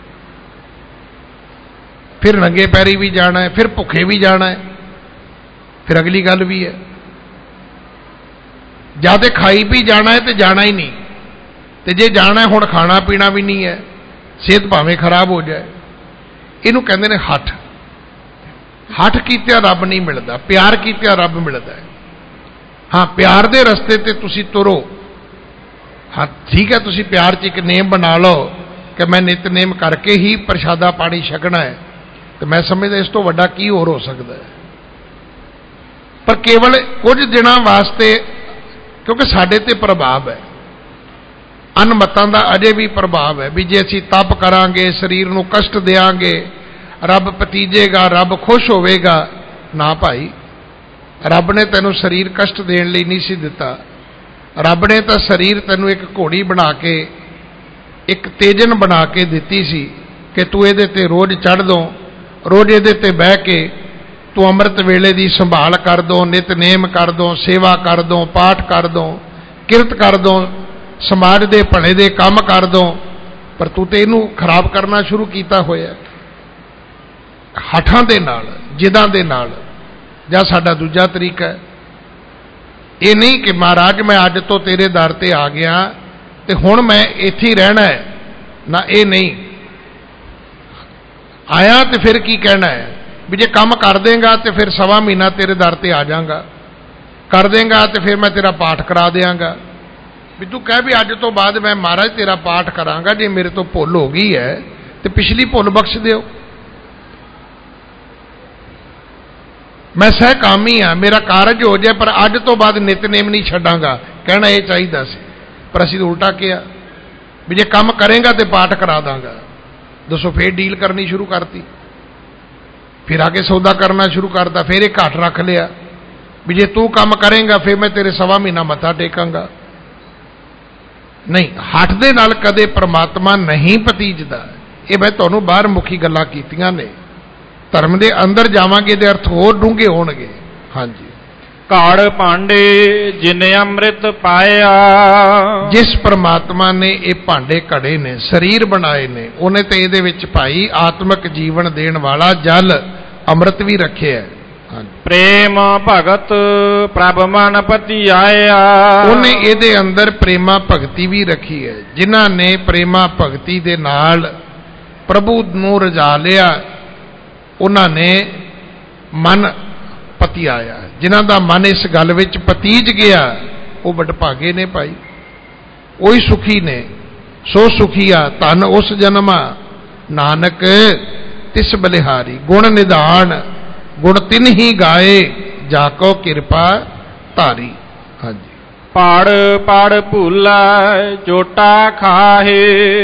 ਫਿਰ ਨੰਗੇ ਪੈਰੀ ਵੀ ਜਾਣਾ ਹੈ, ਫਿਰ ਭੁੱਖੇ ਵੀ ਜਾਣਾ ਹੈ, ਫਿਰ ਅਗਲੀ ਗੱਲ ਵੀ ਹੈ। ਜਾਂ ਤੇ ਖਾਈ ਪੀ ਜਾਣਾ ਹੈ ਤੇ ਜਾਣਾ ਹੀ ਨਹੀਂ, ਤੇ ਜੇ ਜਾਣਾ ਹੈ ਹੁਣ ਖਾਣਾ ਪੀਣਾ ਵੀ ਨਹੀਂ ਹੈ, ਸਿਹਤ ਭਾਵੇਂ ਖਰਾਬ ਹੋ ਜਾਏ। ਇਹਨੂੰ ਕਹਿੰਦੇ ਨੇ ਹੱਠ। ਹੱਠ ਕੀਤਿਆਂ ਰੱਬ ਨਹੀਂ ਮਿਲਦਾ, ਪਿਆਰ ਕੀਤਿਆਂ ਰੱਬ ਮਿਲਦਾ ਹੈ। ਹਾਂ, ਪਿਆਰ ਦੇ ਰਸਤੇ ਤੇ ਤੁਸੀਂ ਤੁਰੋ। ਹਾਂ ਠੀਕ ਹੈ, ਤੁਸੀਂ ਪਿਆਰ 'ਚ ਇੱਕ ਨੇਮ ਬਣਾ ਲਓ ਕਿ ਮੈਂ ਨਿਤਨੇਮ ਕਰਕੇ ਹੀ ਪ੍ਰਸ਼ਾਦਾ ਪਾਣੀ ਛਕਣਾ ਹੈ, ਤੇ ਮੈਂ ਸਮਝਦਾ ਇਸ ਤੋਂ ਵੱਡਾ ਕੀ ਹੋਰ ਹੋ ਸਕਦਾ ਹੈ। ਪਰ ਕੇਵਲ ਕੁਝ ਦਿਨਾਂ ਵਾਸਤੇ, ਕਿਉਂਕਿ ਸਾਡੇ ਤੇ ਪ੍ਰਭਾਵ ਹੈ, ਅਨਮਤਾਂ ਦਾ ਅਜੇ ਵੀ ਪ੍ਰਭਾਵ ਹੈ ਵੀ ਜੇ ਅਸੀਂ ਤਪ ਕਰਾਂਗੇ, ਸਰੀਰ ਨੂੰ ਕਸ਼ਟ ਦੇਵਾਂਗੇ, ਰੱਬ ਭਤੀਜੇਗਾ, ਰੱਬ ਖੁਸ਼ ਹੋਵੇਗਾ। ਨਾ ਭਾਈ, ਰੱਬ ਨੇ ਤੈਨੂੰ ਸਰੀਰ ਕਸ਼ਟ ਦੇਣ ਲਈ ਨਹੀਂ ਸੀ ਦਿੱਤਾ। ਰੱਬ ਨੇ ਤਾਂ ਸਰੀਰ ਤੈਨੂੰ ਇੱਕ ਘੋੜੀ ਬਣਾ ਕੇ, ਇੱਕ ਤੇਜਨ ਬਣਾ ਕੇ ਦਿੱਤੀ ਸੀ ਕਿ ਤੂੰ ਇਹਦੇ ਤੇ ਰੋਜ਼ ਚੜ੍ਹ ਦੋ, ਰੋਜ਼ ਇਹਦੇ ਤੇ ਬਹਿ ਕੇ ਤੂੰ ਅੰਮ੍ਰਿਤ ਵੇਲੇ ਦੀ ਸੰਭਾਲ ਕਰ ਦੋ, ਨਿਤਨੇਮ ਕਰ ਦੋ, ਸੇਵਾ ਕਰ ਦੋ, ਪਾਠ ਕਰ ਦੋ, ਕਿਰਤ ਕਰ ਦੋ, ਸਮਾਜ ਦੇ ਭਲੇ ਦੇ ਕੰਮ ਕਰ ਦੋ। ਪਰ ਤੂੰ ਤੇ ਇਹਨੂੰ ਖਰਾਬ ਕਰਨਾ ਸ਼ੁਰੂ ਕੀਤਾ ਹੋਇਆ ਹੱਠਾਂ ਦੇ ਨਾਲ, ਜਿੱਦਾਂ ਦੇ ਨਾਲ। ਜਾਂ ਸਾਡਾ ਦੂਜਾ ਤਰੀਕਾ ਹੈ, ਇਹ ਨਹੀਂ ਕਿ ਮਹਾਰਾਜ ਮੈਂ ਅੱਜ ਤੋਂ ਤੇਰੇ ਦਰ ਤੇ ਆ ਗਿਆ ਤੇ ਹੁਣ ਮੈਂ ਇੱਥੇ ਹੀ ਰਹਿਣਾ ਹੈ। ਨਾ, ਇਹ ਨਹੀਂ। ਆਇਆ ਤੇ ਫਿਰ ਕੀ ਕਹਿਣਾ ਹੈ ਵੀ ਜੇ ਕੰਮ ਕਰ ਦੇਂਗਾ ਤੇ ਫਿਰ ਸਵਾ ਮਹੀਨਾ ਤੇਰੇ ਦਰ ਤੇ ਆ ਜਾਵਾਂਗਾ, ਕਰ ਦੇਂਗਾ ਤੇ ਫਿਰ ਮੈਂ ਤੇਰਾ ਪਾਠ ਕਰਾ ਦਿਆਂਗਾ। ਵੀ ਤੂੰ ਕਹਿ ਵੀ ਅੱਜ ਤੋਂ ਬਾਅਦ ਮੈਂ ਮਹਾਰਾਜ ਤੇਰਾ ਪਾਠ ਕਰਾਂਗਾ, ਜੇ ਮੇਰੇ ਤੋਂ ਭੁੱਲ ਹੋ ਗਈ ਹੈ ਤੇ ਪਿਛਲੀ ਭੁੱਲ ਬਖਸ਼ ਦਿਓ। ਮੈਂ ਸਹਿ ਕਾਮੀ ਹਾਂ, ਮੇਰਾ ਕਾਰਜ ਹੋ ਜਾਏ ਪਰ ਅੱਜ ਤੋਂ ਬਾਅਦ ਨਿਤਨੇਮ ਨਹੀਂ ਛੱਡਾਂਗਾ। ਕਹਿਣਾ ਇਹ ਚਾਹੀਦਾ ਸੀ, ਪਰ ਅਸੀਂ ਉਲਟਾ ਕਿਹਾ ਵੀ ਜੇ ਕੰਮ ਕਰੇਗਾ ਤੇ ਪਾਠ ਕਰਾ ਦਾਂਗਾ। ਦੱਸੋ, ਫੇਰ ਡੀਲ ਕਰਨੀ ਸ਼ੁਰੂ ਕਰਤੀ, ਫਿਰ ਆ ਕੇ ਸੌਦਾ ਕਰਨਾ ਸ਼ੁਰੂ ਕਰਤਾ, ਫਿਰ ਇਹ ਘਾਟ ਰੱਖ ਲਿਆ ਵੀ ਜੇ ਤੂੰ ਕੰਮ ਕਰੇਗਾ ਫਿਰ ਮੈਂ ਤੇਰੇ ਸਵਾ ਮਹੀਨਾ ਮੱਥਾ ਟੇਕਾਂਗਾ। ਨਹੀਂ, ਹੱਠ ਦੇ ਨਾਲ ਕਦੇ ਪ੍ਰਮਾਤਮਾ ਨਹੀਂ ਭਤੀਜਦਾ। ਇਹ ਮੈਂ ਤੁਹਾਨੂੰ ਬਾਹਰ ਮੁਖੀ ਗੱਲਾਂ ਕੀਤੀਆਂ ਨੇ, ਧਰਮ ਦੇ ਅੰਦਰ ਜਾਵਾਂਗੇ ਤੇ ਅਰਥ ਹੋਰ ਡੂੰਘੇ ਹੋਣਗੇ। ਹਾਂਜੀ। ਕਾੜ ਭਾਂਡੇ ਜਿਨ ਅੰਮ੍ਰਿਤ ਪਾਇਆ। ਜਿਸ ਪ੍ਰਮਾਤਮਾ ਨੇ ਇਹ ਭਾਂਡੇ ਘੜੇ ਨੇ, ਸਰੀਰ ਬਣਾਏ ਨੇ, ਉਹਨੇ ਤੇ ਇਹਦੇ ਵਿੱਚ ਭਾਈ ਆਤਮਿਕ ਜੀਵਨ ਦੇਣ ਵਾਲਾ ਜਲ ਅੰਮ੍ਰਿਤ ਵੀ ਰੱਖਿਆ ਹੈ। ਪ੍ਰੇਮ ਭਗਤ ਪ੍ਰਭ ਮਨ ਪਤੀ ਆਇਆ। ਉਹਨੇ ਇਹਦੇ ਅੰਦਰ ਪ੍ਰੇਮਾ ਭਗਤੀ ਵੀ ਰੱਖੀ ਹੈ। ਜਿਨ੍ਹਾਂ ਨੇ ਪ੍ਰੇਮਾ ਭਗਤੀ ਦੇ ਨਾਲ ਪ੍ਰਭੂ ਨੂੰ ਰਜਾ ਲਿਆ, ਉਹਨਾਂ ਨੇ ਮਨ ਪ੍ਰਾਪਤੀ ਆਇਆ। ਜਿਨ੍ਹਾਂ ਦਾ ਮਨ ਇਸ ਗੱਲ ਵਿੱਚ ਪਤੀਜ ਗਿਆ ਉਹ ਵਡਭਾਗੇ ਨੇ ਭਾਈ, ਉਹੀ ਸੁਖੀ ਨੇ। ਸੋ ਸੁਖੀਆ ਧਨ ਉਸ ਜਨਮਾ, ਨਾਨਕ ਤਿਸ ਬਲਿਹਾਰੀ। ਗੁਣ ਨਿਧਾਨ ਗੁਣ ਤਿਨ ਹੀ ਗਾਏ, ਜਾ ਕੋ ਕਿਰਪਾ ਧਾਰੀ। ਹਾਂਜੀ। ਪੜ ਪੜ ਭੁੱਲਾ ਚੋਟਾ ਖਾਹੇ।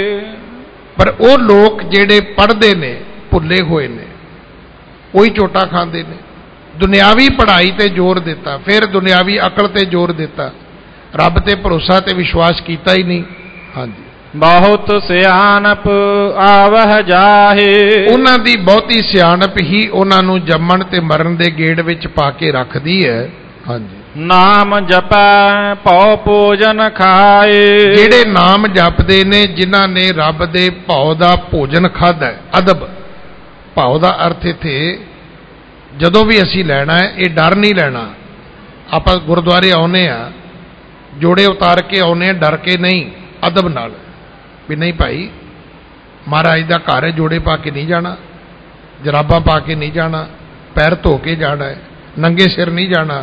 ਪਰ ਉਹ ਲੋਕ ਜਿਹੜੇ ਪੜ੍ਹਦੇ ਨੇ ਭੁੱਲੇ ਹੋਏ ਨੇ ਉਹੀ ਚੋਟਾ ਖਾਂਦੇ ਨੇ। ਦੁਨਿਆਵੀ ਪੜ੍ਹਾਈ ਤੇ ਜ਼ੋਰ ਦਿੱਤਾ, ਫਿਰ ਦੁਨਿਆਵੀ ਅਕਲ ਤੇ ਜ਼ੋਰ ਦਿੱਤਾ, ਰੱਬ ਤੇ ਭਰੋਸਾ ਤੇ ਵਿਸ਼ਵਾਸ ਕੀਤਾ ਹੀ ਨਹੀਂ। ਹਾਂਜੀ। ਬਹੁਤ ਸਿਆਣਪ ਆਵਹਿ ਜਾਹੇ। ਉਹਨਾਂ ਦੀ ਬਹੁਤੀ ਸਿਆਣਪ ਹੀ ਉਹਨਾਂ ਨੂੰ ਜੰਮਣ ਤੇ ਮਰਨ ਦੇ ਗੇੜ ਵਿੱਚ ਪਾ ਕੇ ਰੱਖਦੀ ਹੈ। ਹਾਂਜੀ। ਨਾਮ ਜਪੈ ਭਉ ਭੋਜਨ ਖਾਏ। ਜਿਹੜੇ ਨਾਮ ਜਪਦੇ ਨੇ, ਜਿਨ੍ਹਾਂ ਨੇ ਰੱਬ ਦੇ ਭਉ ਦਾ ਭੋਜਨ ਖਾਧਾ। ਅਦਬ ਭਉ ਦਾ ਅਰਥ ਇੱਥੇ ਜਦੋਂ ਵੀ ਅਸੀਂ ਲੈਣਾ ਹੈ ਇਹ ਡਰ ਨਹੀਂ ਲੈਣਾ। ਆਪਾਂ ਗੁਰਦੁਆਰੇ ਆਉਨੇ ਆ, ਜੋੜੇ ਉਤਾਰ ਕੇ ਆਉਨੇ ਆ, ਡਰ ਕੇ ਨਹੀਂ, ਅਦਬ ਨਾਲ ਵੀ ਨਹੀਂ ਭਾਈ ਮਹਾਰਾਜ ਦਾ ਘਰ ਹੈ, ਜੋੜੇ ਪਾ ਕੇ ਨਹੀਂ ਜਾਣਾ, ਜਰਾਬਾਂ ਪਾ ਕੇ ਨਹੀਂ ਜਾਣਾ, ਪੈਰ ਧੋ ਕੇ ਜਾਣਾ ਹੈ, ਨੰਗੇ ਸਿਰ ਨਹੀਂ ਜਾਣਾ,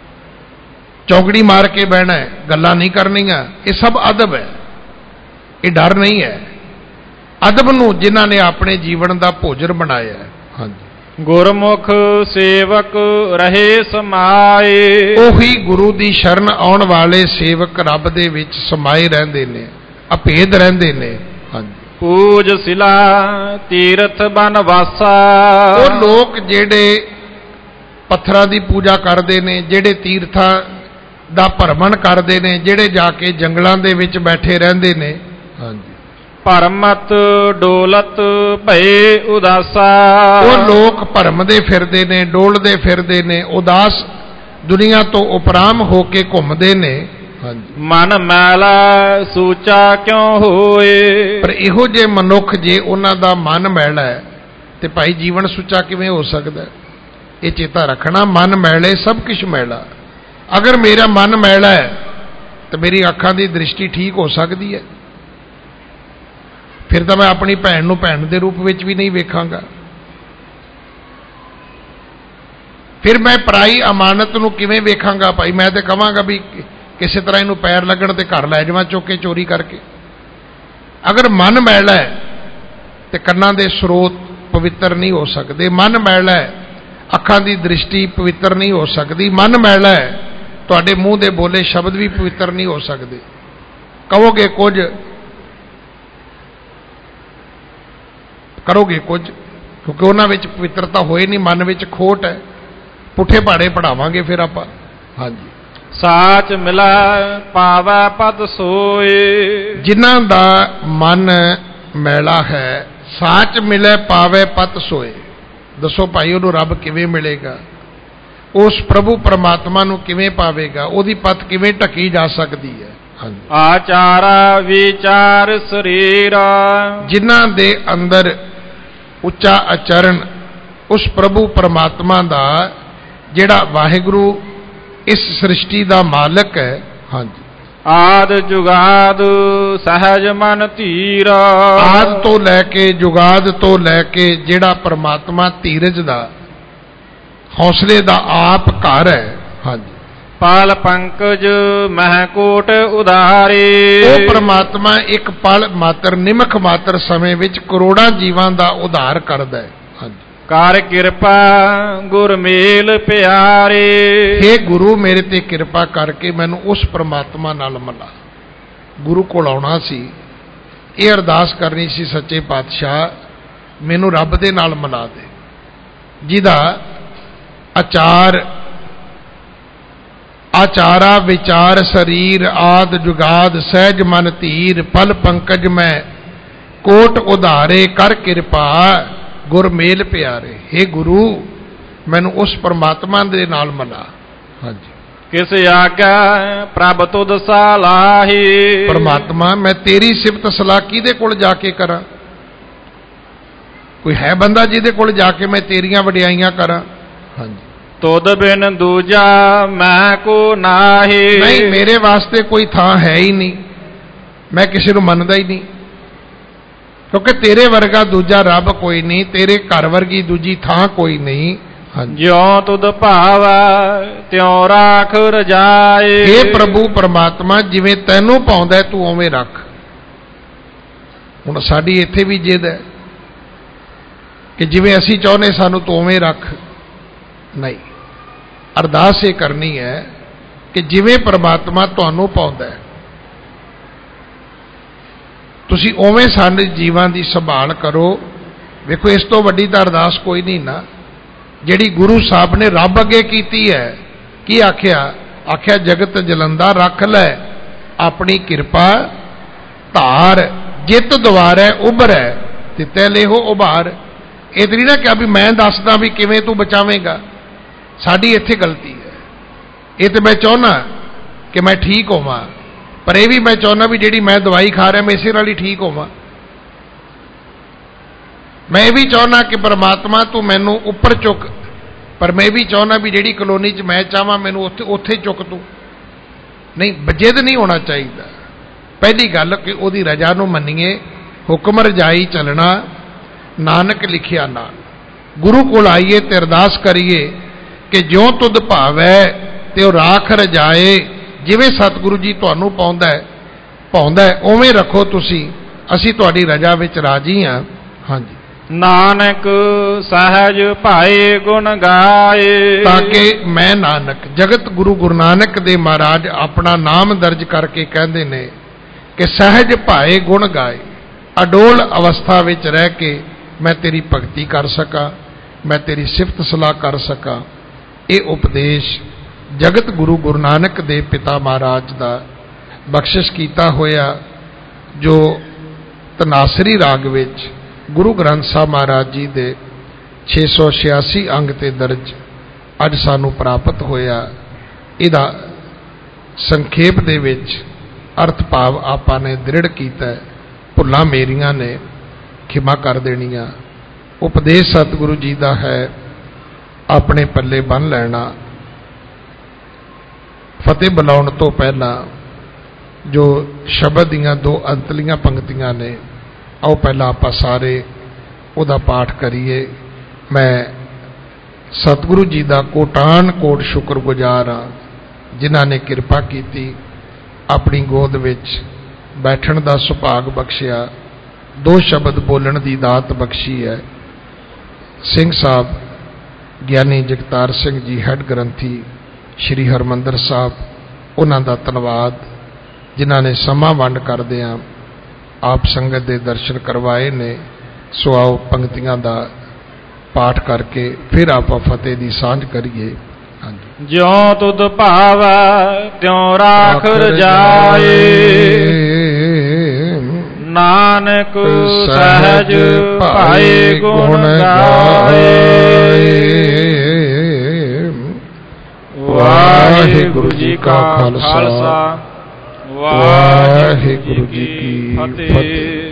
ਚੌਕੜੀ ਮਾਰ ਕੇ ਬਹਿਣਾ ਹੈ, ਗੱਲਾਂ ਨਹੀਂ ਕਰਨੀਆਂ। ਇਹ ਸਭ ਅਦਬ ਹੈ, ਇਹ ਡਰ ਨਹੀਂ ਹੈ। ਅਦਬ ਨੂੰ ਜਿਨ੍ਹਾਂ ਨੇ ਆਪਣੇ ਜੀਵਨ ਦਾ ਭੋਜਨ ਬਣਾਇਆ ਹੈ। ਹਾਂਜੀ। ਗੁਰਮੁਖ ਸੇਵਕ ਰਹੇ ਸਮਾਏ। ਉਹੀ ਗੁਰੂ ਦੀ ਸ਼ਰਨ ਆਉਣ ਵਾਲੇ ਸੇਵਕ ਰੱਬ ਦੇ ਵਿੱਚ ਸਮਾਏ ਰਹਿੰਦੇ ਨੇ, ਅਭੇਦ ਰਹਿੰਦੇ ਨੇ। ਹਾਂਜੀ। ਪੂਜ ਸਿਲਾ ਤੀਰਥ ਬਨ ਵਾਸਾ। ਉਹ ਲੋਕ ਜਿਹੜੇ ਪੱਥਰਾਂ ਦੀ ਪੂਜਾ ਕਰਦੇ ਨੇ, ਜਿਹੜੇ ਤੀਰਥਾਂ ਦਾ ਭਰਮਣ ਕਰਦੇ ਨੇ, ਜਿਹੜੇ ਜਾ ਕੇ ਜੰਗਲਾਂ ਦੇ ਵਿੱਚ ਬੈਠੇ ਰਹਿੰਦੇ ਨੇ। ਹਾਂਜੀ। ਭਰਮਤ ਡੋਲਤ ਭਏ ਉਦਾਸਾ। ਉਹ ਲੋਕ ਭਰਮਦੇ ਫਿਰਦੇ ਨੇ, ਡੋਲਦੇ ਫਿਰਦੇ ਨੇ, ਉਦਾਸ ਦੁਨੀਆ ਤੋਂ ਉਪਰਾਮ ਹੋ ਕੇ ਘੁੰਮਦੇ ਨੇ। ਹਾਂਜੀ। ਮਨ ਮੈਲਾ ਸੂਚਾ ਕਿਉਂ ਹੋਏ। ਪਰ ਇਹੋ ਜਿਹੇ ਮਨੁੱਖ ਜੇ ਉਹਨਾਂ ਦਾ ਮਨ ਮੈਲਾ ਹੈ ਤੇ ਭਾਈ ਜੀਵਨ ਸੁੱਚਾ ਕਿਵੇਂ ਹੋ ਸਕਦਾ? ਇਹ ਚੇਤਾ ਰੱਖਣਾ, ਮਨ ਮੈਲੇ ਸਭ ਕੁਝ ਮੈਲਾ। ਅਗਰ ਮੇਰਾ ਮਨ ਮੈਲਾ ਹੈ ਤਾਂ ਮੇਰੀ ਅੱਖਾਂ ਦੀ ਦ੍ਰਿਸ਼ਟੀ ਠੀਕ ਹੋ ਸਕਦੀ ਹੈ? ਫਿਰ ਤਾਂ ਮੈਂ ਆਪਣੀ ਭੈਣ ਨੂੰ ਭੈਣ ਦੇ ਰੂਪ ਵਿੱਚ ਵੀ ਨਹੀਂ ਵੇਖਾਂਗਾ। ਫਿਰ ਮੈਂ ਪਰਾਈ ਅਮਾਨਤ ਨੂੰ ਕਿਵੇਂ ਵੇਖਾਂਗਾ? ਭਾਈ ਮੈਂ ਤੇ ਕਹਾਂਗਾ ਵੀ ਕਿਸੇ ਤਰ੍ਹਾਂ ਇਹਨੂੰ ਪੈਰ ਲੱਗਣ ਤੇ ਘਰ ਲੈ ਜਾਵਾਂ ਚੁੱਕ ਕੇ ਚੋਰੀ ਕਰਕੇ। ਅਗਰ ਮਨ ਮੈਲਾ ਹੈ ਤੇ ਕੰਨਾਂ ਦੇ ਸਰੋਤ ਪਵਿੱਤਰ ਨਹੀਂ ਹੋ ਸਕਦੇ। ਮਨ ਮੈਲਾ ਹੈ, ਅੱਖਾਂ ਦੀ ਦ੍ਰਿਸ਼ਟੀ ਪਵਿੱਤਰ ਨਹੀਂ ਹੋ ਸਕਦੀ। ਮਨ ਮੈਲਾ ਹੈ, ਤੁਹਾਡੇ ਮੂੰਹ ਦੇ ਬੋਲੇ ਸ਼ਬਦ ਵੀ ਪਵਿੱਤਰ ਨਹੀਂ ਹੋ ਸਕਦੇ। ਕਹੋਗੇ ਕੁਝ, ਕਰੋਗੇ ਕੁਝ, ਕਿਉਂਕਿ ਉਹਨਾਂ ਵਿੱਚ ਪਵਿੱਤਰਤਾ ਹੋਏ ਨਹੀਂ, ਮਨ ਵਿੱਚ ਖੋਟ ਹੈ। ਪੁੱਠੇ ਭਾੜੇ ਪੜਾਵਾਂਗੇ ਫਿਰ ਆਪਾਂ। ਹਾਂਜੀ। ਸਾਚ ਮਿਲਾ ਪਾਵੈ ਪਦ ਸੋਏ। ਜਿਨ੍ਹਾਂ ਦਾ ਮਨ ਮੈਲਾ ਹੈ, ਸਾਚ ਮਿਲੇ ਪਾਵੇ ਪਤ ਸੋਏ। ਦੱਸੋ ਭਾਈ ਉਹਨੂੰ ਰੱਬ ਕਿਵੇਂ ਮਿਲੇਗਾ? ਉਸ ਪ੍ਰਭੂ ਪਰਮਾਤਮਾ ਨੂੰ ਕਿਵੇਂ ਪਾਵੇਗਾ? ਉਹਦੀ ਪਤ ਕਿਵੇਂ ਢਕੀ ਜਾ ਸਕਦੀ ਹੈ? ਹਾਂਜੀ। ਆਚਾਰਾ ਵਿਚਾਰ ਸਰੀਰਾ। ਜਿਨ੍ਹਾਂ ਦੇ ਅੰਦਰ ਉੱਚਾ ਆਚਰਣ ਉਸ ਪ੍ਰਭੂ ਪਰਮਾਤਮਾ ਦਾ, ਜਿਹੜਾ ਵਾਹਿਗੁਰੂ ਇਸ ਸ੍ਰਿਸ਼ਟੀ ਦਾ ਮਾਲਕ ਹੈ। ਹਾਂਜੀ। ਆਦ ਜੁਗਾਦ ਸਹਿਜ ਮਨ ਧੀਰਾ। ਆਦ ਤੋਂ ਲੈ ਕੇ ਜੁਗਾਦ ਤੋਂ ਲੈ ਕੇ ਜਿਹੜਾ ਪਰਮਾਤਮਾ ਧੀਰਜ ਦਾ, ਹੌਸਲੇ ਦਾ ਆਪ ਘਰ ਹੈ। ਹਾਂਜੀ। ਪਾਲ ਪੰਕਜ ਮਹਕੋਟ ਉਦਾਰੇ। ਉਹ ਪਰਮਾਤਮਾ ਇੱਕ ਪਲ ਮਾਤਰ, ਨਿਮਖ ਮਾਤਰ ਸਮੇਂ ਵਿੱਚ ਕਰੋੜਾਂ ਜੀਵਾਂ ਦਾ ਉਧਾਰ ਕਰਦਾ ਹੈ। ਹਾਂਜੀ। ਕਰ ਕਿਰਪਾ ਗੁਰ ਮੇਲ ਪਿਆਰੇ। ਹੇ ਗੁਰੂ ਮੇਰੇ ਤੇ ਕਿਰਪਾ ਕਰਕੇ ਮੈਨੂੰ ਉਸ ਪਰਮਾਤਮਾ ਨਾਲ ਮਿਲਾ। ਗੁਰੂ ਕੋਲ ਆਉਣਾ ਸੀ, ਇਹ ਅਰਦਾਸ ਕਰਨੀ ਸੀ, ਸੱਚੇ ਪਾਤਸ਼ਾਹ ਮੈਨੂੰ ਰੱਬ ਦੇ ਨਾਲ ਮਿਲਾ ਦੇ, ਜਿਹਦਾ ਆਚਾਰ ਆਚਾਰਾ ਵਿਚਾਰ ਸਰੀਰ ਆਦ ਜੁਗਾਦ ਸਹਿਜ ਮਨ ਧੀਰ ਪਲ ਪੰਕਜ ਮੈਂ ਕੋਟ ਉਧਾਰੇ ਕਰ ਕਿਰਪਾ ਗੁਰ ਮੇਲ ਪਿਆਰੇ। हे ਗੁਰੂ ਮੈਨੂੰ ਉਸ ਪਰਮਾਤਮਾ ਦੇ ਨਾਲ ਮਿਲਾ। ਹਾਂਜੀ। ਕਿਸ ਆਗਿਆ ਪ੍ਰਭ ਤੁਧ ਸਲਾਹੀ। ਪਰਮਾਤਮਾ ਮੈਂ ਤੇਰੀ ਸਿਫਤ ਸਲਾਹ ਕਿਹਦੇ ਕੋਲ ਜਾ ਕੇ ਕਰਾਂ? ਕੋਈ ਹੈ ਬੰਦਾ ਜਿਹਦੇ ਕੋਲ ਜਾ ਕੇ ਮੈਂ ਤੇਰੀਆਂ ਵਡਿਆਈਆਂ ਕਰਾਂ? ਹਾਂਜੀ। ਤੁਧ ਬਿਨ ਦੂਜਾ ਮੈਂ ਕੋ ਨਾਹੀ। ਨਹੀਂ, ਮੇਰੇ ਵਾਸਤੇ ਕੋਈ ਥਾਂ ਹੈ ਹੀ ਨਹੀਂ, ਮੈਂ ਕਿਸੇ ਨੂੰ ਮੰਨਦਾ ਹੀ ਨਹੀਂ, ਕਿਉਂਕਿ ਤੇਰੇ ਵਰਗਾ ਦੂਜਾ ਰੱਬ ਕੋਈ ਨਹੀਂ, ਤੇਰੇ ਘਰ ਵਰਗੀ ਦੂਜੀ ਥਾਂ ਕੋਈ ਨਹੀਂ। ਜਿਉ ਤੁਧ ਭਾਵੈ ਤਿਉ ਰਾਖ ਰਜਾਏ। ਇਹ ਪ੍ਰਭੂ ਪਰਮਾਤਮਾ ਜਿਵੇਂ ਤੈਨੂੰ ਪਾਉਂਦਾ ਤੂੰ ਉਵੇਂ ਰੱਖ। ਹੁਣ ਸਾਡੀ ਇੱਥੇ ਵੀ ਜਿੱਦ ਹੈ ਕਿ ਜਿਵੇਂ ਅਸੀਂ ਚਾਹੁੰਦੇ ਸਾਨੂੰ ਤੂੰ ਉਵੇਂ ਰੱਖ। ਨਹੀਂ, ਅਰਦਾਸ ਇਹ ਕਰਨੀ ਹੈ ਕਿ ਜਿਵੇਂ ਪਰਮਾਤਮਾ ਤੁਹਾਨੂੰ ਪਾਉਂਦਾ ਤੁਸੀਂ ਉਵੇਂ ਸਾਡੇ ਜੀਵਾਂ ਦੀ ਸੰਭਾਲ ਕਰੋ। ਵੇਖੋ ਇਸ ਤੋਂ ਵੱਡੀ ਤਾਂ ਅਰਦਾਸ ਕੋਈ ਨਹੀਂ ਨਾ, ਜਿਹੜੀ ਗੁਰੂ ਸਾਹਿਬ ਨੇ ਰੱਬ ਅੱਗੇ ਕੀਤੀ ਹੈ। ਕੀ ਆਖਿਆ? ਆਖਿਆ ਜਗਤ ਜਲੰਦਾ ਰੱਖ ਲੈ ਆਪਣੀ ਕਿਰਪਾ ਧਾਰ, ਜਿੱਤ ਦੁਆਰੈ ਉਭਰੈ ਤਿਤੈ ਲੇਹੋ ਉਭਾਰ। ਇਹ ਤਾਂ ਨਹੀਂ ਨਾ ਕਿਹਾ ਵੀ ਮੈਂ ਦੱਸਦਾ ਵੀ ਕਿਵੇਂ ਤੂੰ ਬਚਾਵੇਂਗਾ। ਸਾਡੀ ਇੱਥੇ ਗਲਤੀ ਹੈ। ਇਹ ਤਾਂ ਮੈਂ ਚਾਹੁੰਦਾ ਕਿ ਮੈਂ ਠੀਕ ਹੋਵਾਂ, ਪਰ ਇਹ ਵੀ ਮੈਂ ਚਾਹੁੰਦਾ ਵੀ ਜਿਹੜੀ ਮੈਂ ਦਵਾਈ ਖਾ ਰਿਹਾ ਮੈਂ ਇਸੇ ਨਾਲ ਹੀ ਠੀਕ ਹੋਵਾਂ। ਮੈਂ ਇਹ ਵੀ ਚਾਹੁੰਦਾ ਕਿ ਪਰਮਾਤਮਾ ਤੂੰ ਮੈਨੂੰ ਉੱਪਰ ਚੁੱਕ, ਪਰ ਮੈਂ ਵੀ ਚਾਹੁੰਦਾ ਵੀ ਜਿਹੜੀ ਕਲੋਨੀ 'ਚ ਮੈਂ ਚਾਹਾਂ ਮੈਨੂੰ ਉੱਥੇ ਉੱਥੇ ਚੁੱਕ ਤੂੰ। ਨਹੀਂ, ਜਿੱਦ ਨਹੀਂ ਹੋਣਾ ਚਾਹੀਦਾ। ਪਹਿਲੀ ਗੱਲ ਕਿ ਉਹਦੀ ਰਜ਼ਾ ਨੂੰ ਮੰਨੀਏ। ਹੁਕਮ ਰਜਾਈ ਚੱਲਣਾ ਨਾਨਕ ਲਿਖਿਆ ਨਾ। ਗੁਰੂ ਕੋਲ ਆਈਏ ਤੇ ਅਰਦਾਸ ਕਰੀਏ ਕਿ ਜਿਉਂ ਤੁਧ ਭਾਵੈ ਤੇ ਉਹ ਰਾਖ ਰਜਾਏ। ਜਿਵੇਂ ਸਤਿਗੁਰੂ ਜੀ ਤੁਹਾਨੂੰ ਪਾਉਂਦਾ ਪਾਉਂਦਾ ਉਵੇਂ ਰੱਖੋ ਤੁਸੀਂ, ਅਸੀਂ ਤੁਹਾਡੀ ਰਜ਼ਾ ਵਿੱਚ ਰਾਜੀ ਹਾਂ। ਹਾਂਜੀ, ਨਾਨਕ ਸਹਿਜ ਭਾਏ ਗੁਣ ਗਾਏ। ਤਾਂ ਕਿ ਮੈਂ ਨਾਨਕ, ਜਗਤ ਗੁਰੂ ਗੁਰੂ ਨਾਨਕ ਦੇਵ ਮਹਾਰਾਜ ਆਪਣਾ ਨਾਮ ਦਰਜ ਕਰਕੇ ਕਹਿੰਦੇ ਨੇ ਕਿ ਸਹਿਜ ਭਾਏ ਗੁਣ ਗਾਏ। ਅਡੋਲ ਅਵਸਥਾ ਵਿੱਚ ਰਹਿ ਕੇ ਮੈਂ ਤੇਰੀ ਭਗਤੀ ਕਰ ਸਕਾਂ, ਮੈਂ ਤੇਰੀ ਸਿਫਤ ਸਲਾਹ ਕਰ ਸਕਾਂ। ਇਹ ਉਪਦੇਸ਼ ਜਗਤ ਗੁਰੂ ਗੁਰੂ ਨਾਨਕ ਦੇਵ ਪਿਤਾ ਮਹਾਰਾਜ ਦਾ ਬਖਸ਼ਿਸ਼ ਕੀਤਾ ਹੋਇਆ, ਜੋ ਤਨਾਸਰੀ ਰਾਗ ਵਿੱਚ ਗੁਰੂ ਗ੍ਰੰਥ ਸਾਹਿਬ ਮਹਾਰਾਜ ਜੀ ਦੇ ਛੇ ਸੌ ਛਿਆਸੀ ਅੰਗ ਤੇ ਦਰਜ ਅੱਜ ਸਾਨੂੰ ਪ੍ਰਾਪਤ ਹੋਇਆ। ਇਹਦਾ ਸੰਖੇਪ ਦੇ ਵਿੱਚ ਅਰਥ ਭਾਵ ਆਪਾਂ ਨੇ ਦ੍ਰਿੜ ਕੀਤਾ। ਭੁੱਲਾਂ ਮੇਰੀਆਂ ਨੇ ਖਿਮਾ ਕਰ ਦੇਣੀਆਂ। ਉਪਦੇਸ਼ ਸਤਿਗੁਰੂ ਜੀ ਦਾ ਹੈ, ਆਪਣੇ ਪੱਲੇ ਬੰਨ੍ਹ ਲੈਣਾ। ਫਤਿਹ ਬੁਲਾਉਣ ਤੋਂ ਪਹਿਲਾਂ ਜੋ ਸ਼ਬਦ ਦੀਆਂ ਦੋ ਅੰਤਲੀਆਂ ਪੰਕਤੀਆਂ ਨੇ, ਆਓ ਪਹਿਲਾਂ ਆਪਾਂ ਸਾਰੇ ਉਹਦਾ ਪਾਠ ਕਰੀਏ। ਮੈਂ ਸਤਿਗੁਰੂ ਜੀ ਦਾ ਕੋਟਾਨ ਕੋਟ ਸ਼ੁਕਰਗੁਜ਼ਾਰ ਹਾਂ, ਜਿਨ੍ਹਾਂ ਨੇ ਕਿਰਪਾ ਕੀਤੀ, ਆਪਣੀ ਗੋਦ ਵਿੱਚ ਬੈਠਣ ਦਾ ਸੁਭਾਗ ਬਖਸ਼ਿਆ, ਦੋ ਸ਼ਬਦ ਬੋਲਣ ਦੀ ਦਾਤ ਬਖਸ਼ੀ ਹੈ। ਸਿੰਘ ਸਾਹਿਬ ਗਿਆਨੀ ਜਗਤਾਰ ਸਿੰਘ ਜੀ ਹੈੱਡ ਗ੍ਰੰਥੀ ਸ਼੍ਰੀ ਹਰਿਮੰਦਰ ਸਾਹਿਬ, ਉਹਨਾਂ ਦਾ ਧੰਨਵਾਦ ਜਿਨ੍ਹਾਂ ਨੇ ਸਮਾਂ ਵੰਡ ਕਰਦਿਆਂ ਆਪ ਸੰਗਤ ਦੇ ਦਰਸ਼ਨ ਕਰਵਾਏ ਨੇ। ਸੋ ਆਓ ਪੰਕਤੀਆਂ ਦਾ ਪਾਠ ਕਰਕੇ ਫਿਰ ਆਪਾਂ ਫਤਿਹ ਦੀ ਸਾਂਝ ਕਰੀਏ। ਹਾਂਜੀ, ਜਿਉ ਤੁਧ ਭਾਵੈ ਤਿਉ ਰਾਖ ਰਜਾਏ। ਨਾਨਕ ਸਹਿਜ ਭਾਏ ਗੁਣ ਗਾਏ। ਵਾਹਿਗੁਰੂ ਜੀ ਕਾ ਖਾਲਸਾ, ਵਾਹਿਗੁਰੂ ਜੀ ਕੀ ਫਤਿਹ।